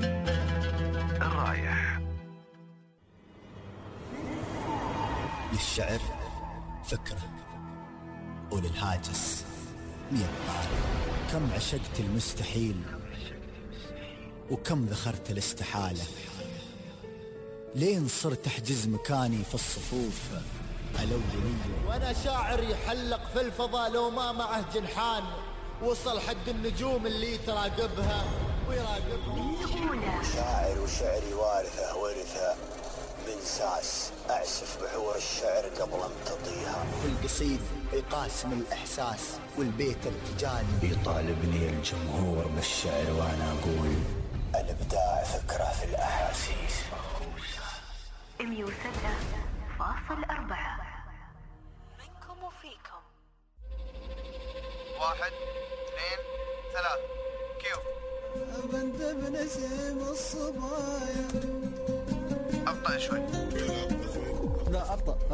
للشعر فكرة، وللهاجس 100 طارق. كم عشقت المستحيل وكم ذخرت الاستحالة، لين صرت أحجز مكاني في الصفوف الأولية. وأنا شاعر يحلق في الفضاء لو ما معه جنحان، وصل حد النجوم اللي تراقبها ويراقبها. شاعر وشعري ورثة من ساس، أعسف بحور الشعر قبل أن تطيها. القصيد يقاسم الإحساس والبيت ارتجالي، يطالبني الجمهور بالشعر وأنا أقول الإبداع فكرة في الأحاسيس. 107.4 منكم وفيكم. 1 2 3 كيو. بنت بنسيم الصبايا. أبطأ شوي. لا أبطأ.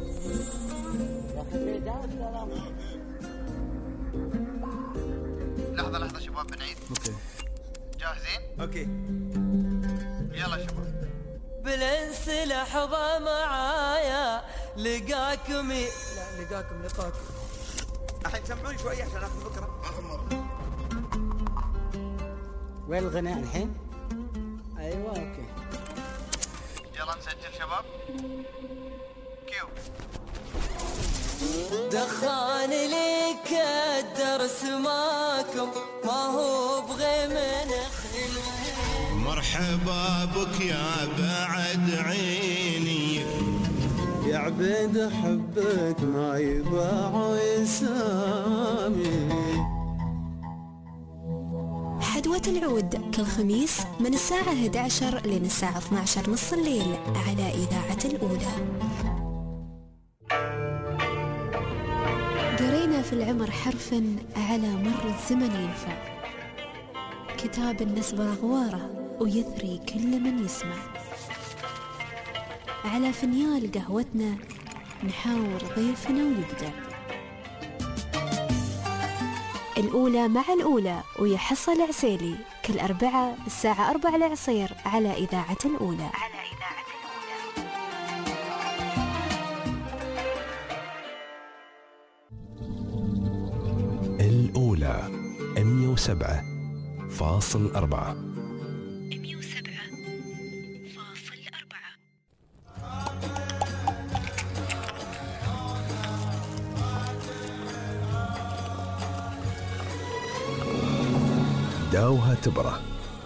لحظة شباب، بنعيد. اوكي جاهزين؟ اوكي يلا شباب. بالانس لحظة معايا لقاكم لقاكم الحين سمعوني شوي عشان اخذ فكرة. اخر مرة. وين الغناء الحين؟ ايوه اوكي. يلا نسجل شباب. كيو. دخان لي كدر سماكم ما هو بغي من خلوه. مرحبا بك يا بعد عيني، يا عبيد حبك ما يباع يسامي. حدوة العود كل خميس من الساعة 11 لين الساعة 12 نص الليل على إذاعة الأولى. قرينا في العمر حرفا على مر الزمن ينفع، كتاب النسب رغواره ويثري كل من يسمع. على فنيال قهوتنا نحاور ضيفنا ونبدأ. الأولى مع الأولى ويا حصة العسيلي كل أربعاء الساعة 4 العصير على إذاعة الأولى. الأولى 107.4. داوها تبرة.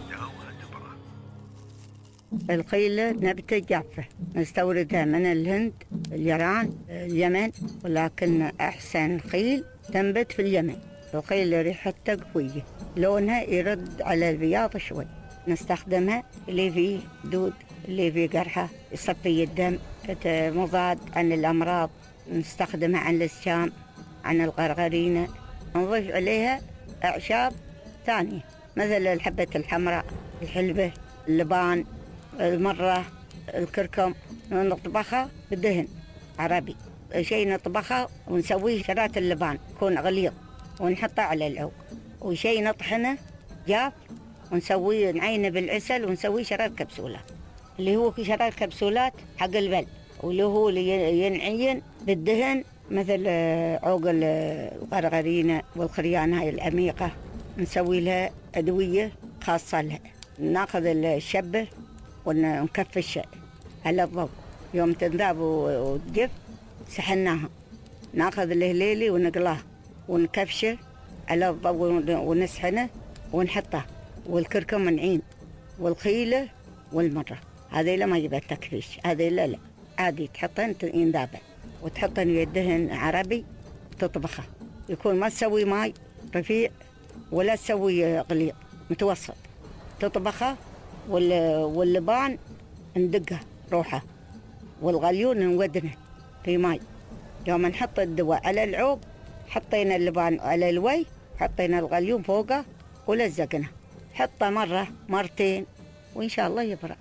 الخيل نبتة جافة نستوردها من الهند، اليابان، اليمن، ولكن أحسن خيل تنبت في اليمن. الخيل ريحتها قوية، لونها يرد على البياض شوي. نستخدمها اللي فيه دود، اللي فيه قرحة، يصفي الدم، مضاد عن الأمراض. نستخدمها عن الإسهال، عن الغرغرينة. نضيف عليها أعشاب ثانية مثل الحبة الحمراء، الحلبة، اللبان، المرة، الكركم. نطبخها بالدهن عربي. شيء نطبخها ونسويه شرات اللبان يكون غليظ ونحطه على العوق، وشيء نطحنه جاف ونسويه نعينه بالعسل ونسويه شرات كبسولات، اللي هو شرات كبسولات حق البل، واللي هو ينعين بالدهن مثل عوق الغرغرينة والخريانة هاي العميقة. نسوي لها أدوية خاصة لها. ناخذ الشبة ونكفش على الضوء. يوم تنذاب وتجف سحناها، ناخذ الهليلي ونقلاه ونكفشه على الضوء ونسحنه ونحطه، والكركم نعين، والخيلة والمرة. هذه لا ما يبقى التكفيش، هذه لا عادي تحطن ينذابه وتحطن الدهن عربي تطبخه. يكون ما تسوي ماي رفيع ولا تسوي غليظ، متوسط. تطبخه واللبان ندقه روحه، والغليون نودنه في ماي. يوم نحط الدواء على العوب حطينا اللبان على الوي، حطينا الغليون فوقه ولزقنا. حطه مرة مرتين وإن شاء الله يبرأ.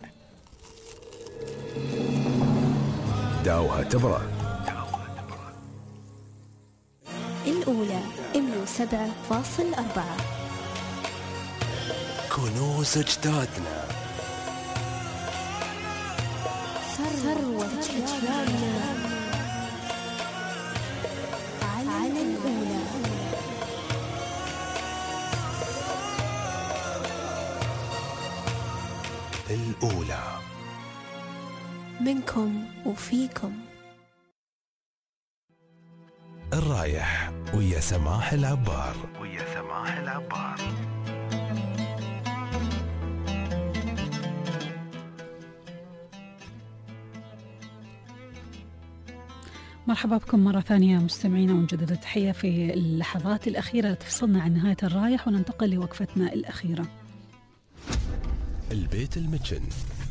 داوها تبرأ. الأولى 107.4. كنوز أجدادنا، ثروة أجيالنا، على الأولى. الأولى منكم وفيكم. الرايح ويا سماح العبار. مرحبا بكم مرة ثانية مستمعينا، ونجدد التحية في اللحظات الأخيرة تفصلنا عن نهاية الرايح وننتقل لوقفتنا الأخيرة. البيت المتشن.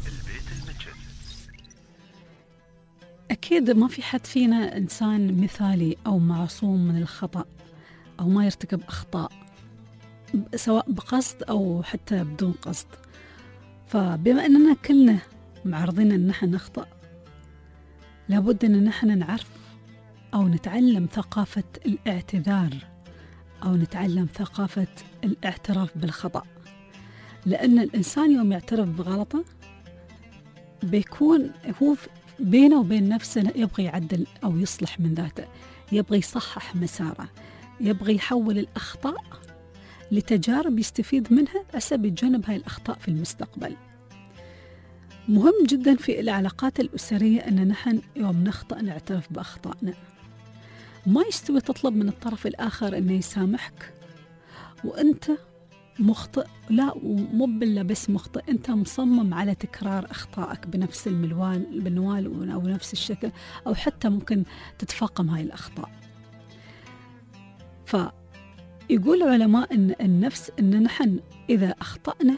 أكيد ما في حد فينا إنسان مثالي أو معصوم من الخطأ أو ما يرتكب أخطاء، سواء بقصد أو حتى بدون قصد. فبما أننا كلنا معرضين أن نحن نخطأ، لابد أن نحن نعرف أو نتعلم ثقافة الاعتذار أو نتعلم ثقافة الاعتراف بالخطأ. لأن الإنسان يوم يعترف بغلطه بيكون هو بينه وبين نفسه يبغى يعدل أو يصلح من ذاته، يبغى يصحح مساره، يبغى يحول الأخطاء لتجارب يستفيد منها عشان يتجنب هاي الأخطاء في المستقبل. مهم جدا في العلاقات الأسرية أن نحن يوم نخطأ نعترف بأخطائنا. ما يستوي تطلب من الطرف الآخر أنه يسامحك وأنت مخطئ، لا مو بالله بس مخطئ، أنت مصمم على تكرار أخطائك بنفس المنوال أو نفس الشكل، أو حتى ممكن تتفاقم هاي الأخطاء. فيقول علماء أن النفس أن نحن إذا أخطأنا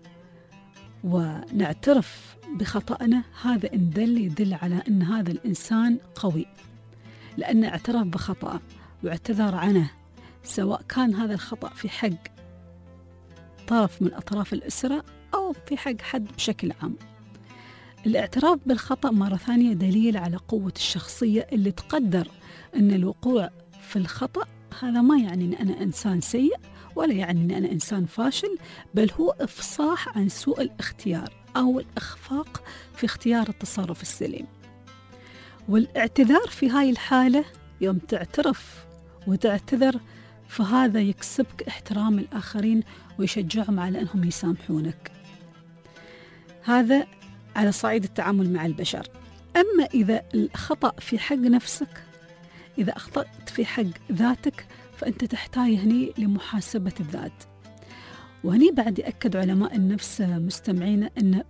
ونعترف بخطأنا هذا يدل على أن هذا الإنسان قوي، لأن اعترف بخطأه واعتذر عنه، سواء كان هذا الخطأ في حق طرف من أطراف الأسرة أو في حق حد بشكل عام. الاعتراف بالخطأ مرة ثانية دليل على قوة الشخصية اللي تقدر أن الوقوع في الخطأ هذا ما يعني أن أنا إنسان سيء ولا يعني أن أنا إنسان فاشل، بل هو إفصاح عن سوء الاختيار أو الإخفاق في اختيار التصرف السليم. والاعتذار في هاي الحالة يوم تعترف وتعتذر فهذا يكسبك احترام الآخرين ويشجعهم على أنهم يسامحونك. هذا على صعيد التعامل مع البشر. أما إذا الخطأ في حق نفسك، إذا أخطأت في حق ذاتك فأنت تحتاج هني لمحاسبة الذات. وهني بعد يأكد علماء النفس مستمعين أن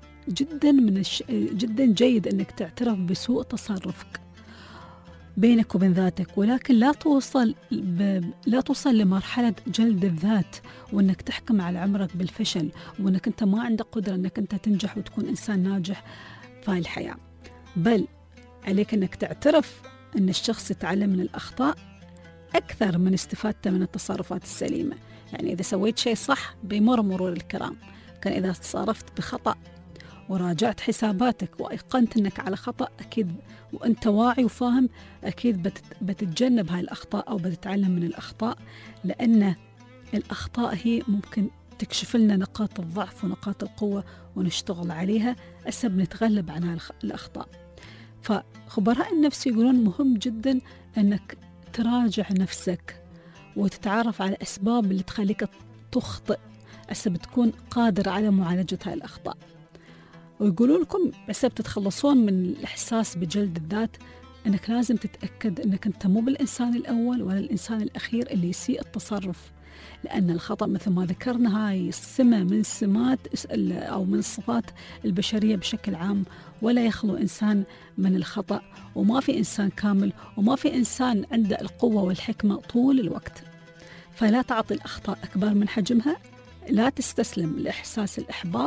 جدا جيد أنك تعترف بسوء تصرفك بينك وبين ذاتك، ولكن لا توصل لمرحلة جلد الذات وأنك تحكم على عمرك بالفشل وأنك أنت ما عندك قدرة أنك أنت تنجح وتكون إنسان ناجح في الحياة، بل عليك أنك تعترف أن الشخص يتعلم من الأخطاء أكثر من استفادته من التصرفات السليمة. يعني إذا سويت شيء صح بيمر مرور الكرام، كان إذا تصرفت بخطأ وراجعت حساباتك وأيقنت أنك على خطأ أكيد وأنت واعي وفاهم أكيد بتتجنب هاي الأخطاء أو بتتعلم من الأخطاء، لأن الأخطاء هي ممكن تكشف لنا نقاط الضعف ونقاط القوة ونشتغل عليها أسب نتغلب عن الأخطاء. فخبراء النفس يقولون مهم جدا أنك تراجع نفسك وتتعرف على الأسباب اللي تخليك تخطئ أسب تكون قادر على معالجة هاي الأخطاء. ويقولون لكم أسب تتخلصون من الإحساس بجلد الذات أنك لازم تتأكد أنك أنت مو بالإنسان الأول ولا الإنسان الأخير اللي يسيء التصرف، لأن الخطأ مثل ما ذكرنا هاي سمة من سمات أو من صفات البشرية بشكل عام، ولا يخلو إنسان من الخطأ، وما في إنسان كامل وما في إنسان عنده القوة والحكمة طول الوقت. فلا تعطي الأخطاء أكبر من حجمها، لا تستسلم لإحساس الإحباط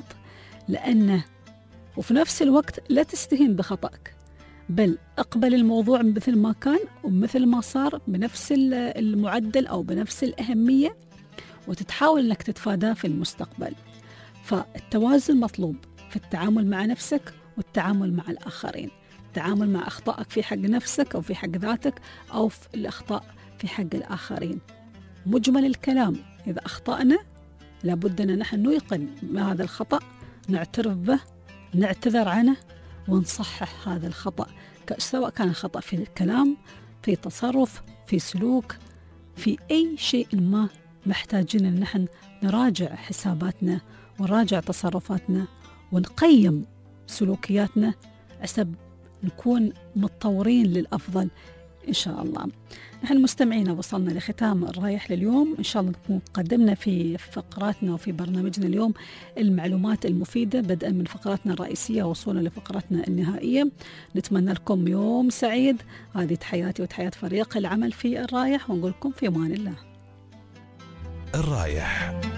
وفي نفس الوقت لا تستهين بخطأك، بل أقبل الموضوع مثل ما كان ومثل ما صار بنفس المعدل أو بنفس الأهمية وتتحاول أنك تتفاداه في المستقبل. فالتوازن مطلوب في التعامل مع نفسك والتعامل مع الآخرين، التعامل مع أخطائك في حق نفسك أو في حق ذاتك أو في الأخطاء في حق الآخرين. مجمل الكلام إذا أخطأنا لابد أن نحن نيقن بهذا الخطأ، نعترف به، نعتذر عنه ونصحح هذا الخطأ، سواء كان خطأ في الكلام، في تصرف، في سلوك، في أي شيء ما محتاجين أن نحن نراجع حساباتنا ونراجع تصرفاتنا ونقيم سلوكياتنا عسب نكون متطورين للأفضل إن شاء الله. نحن مستمعين وصلنا لختام الرايح لليوم، إن شاء الله نكون قدمنا في فقراتنا وفي برنامجنا اليوم المعلومات المفيدة بدءا من فقراتنا الرئيسية وصولا لفقراتنا النهائية. نتمنى لكم يوم سعيد. هذه تحياتي وتحيات فريق العمل في الرايح، ونقول لكم في أمان الله. الرايح.